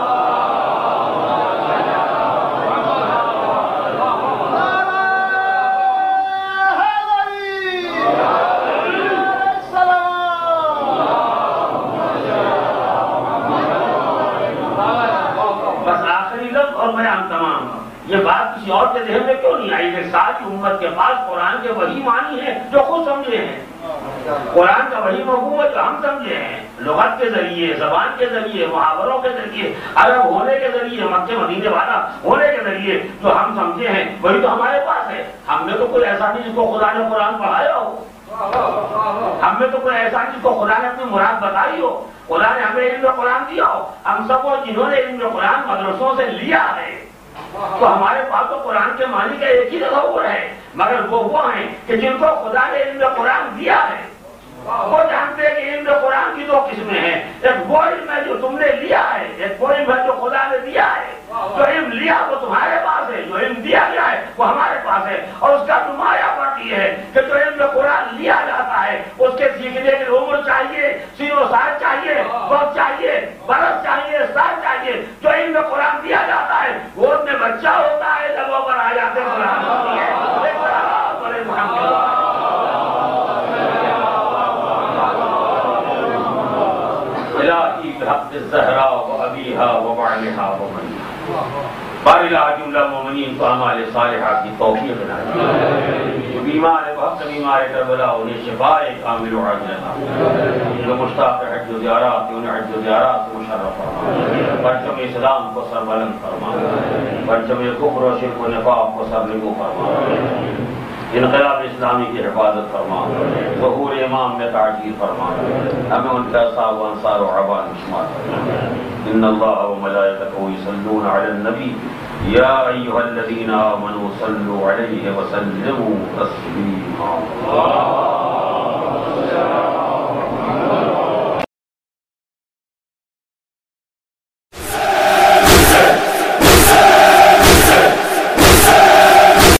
یہ بات کسی اور کے ذہن میں کیوں نہیں آئی کہ ساری امت کے پاس قرآن کے وہی معنی ہیں جو خود سمجھے ہیں، قرآن کا وہی مفہوم ہے جو ہم سمجھے ہیں، لغت کے ذریعے، زبان کے ذریعے، محاوروں کے ذریعے، عرب ہونے کے ذریعے، مکے مدینے والا ہونے کے ذریعے جو ہم سمجھے ہیں وہی تو ہمارے پاس ہے۔ ہم نے تو کوئی ایسا نہیں جس کو خدا نے قرآن پڑھایا ہو، ہم میں تو کوئی ایسا نہیں جس کو خدا نے اپنی مراد بتائی ہو، خدا نے ہمیں علم قرآن دیا ہو، ہم سب کو جنہوں نے علم قرآن مدرسوں سے لیا ہے تو ہمارے پاس تو قرآن کے معنی کا ایک ہی تصور ہے، مگر وہ ہیں کہ جن کو خدا نے علم قرآن دیا ہے وہ جانتے ہیں کہ علم قرآن کی دو قسمیں ہیں، ایک وہ علم ہے جو تم نے لیا ہے، ایک وہ علم ہے جو خدا نے دیا ہے۔ جو علم لیا وہ تمہارے پاس ہے، جو علم دیا گیا ہے وہ ہمارے پاس ہے، اور اس کا نمایاں فرق یہ ہے کہ جو علم قرآن لیا جاتا ہے اس کے سیکھنے کی عمر چاہیے، سین و سال چاہیے، وقت چاہیے، برس چاہیے، سال چاہیے۔ جو علم قرآن دیا جاتا ہے وہ میں بچہ ہوتا ہے، لبوں پر آ جاتے قرآن ہوتی ہے۔ الہی بحق الزہرا و ابیہا و بعلہا و منیہا بار الہ جملہ مومنین کو اعمال صالحہ کی توفیق نصیب، جو بیمار ہے بحق بیمار کربلا انہیں شفاء کامل و عاجلہ، جو مشتاق حج و زیارات انہیں حج و زیارات کو مشرف فرما، پرچم اسلام کو سر بلند فرما، پرچم کفر و شرک و نفاق کو سر نگو فرما، انقلاب اسلامی کی حفاظت فرما، ظہور امام میں تعجیل فرما، ہمیں ان کا اصحاب و انصار و عوان شمار فرما۔ ان اللہ و ملائکتہ یصلون علی النبی یا ایھا الذین آمنوا صلوا علیہ وسلموا تسلیما۔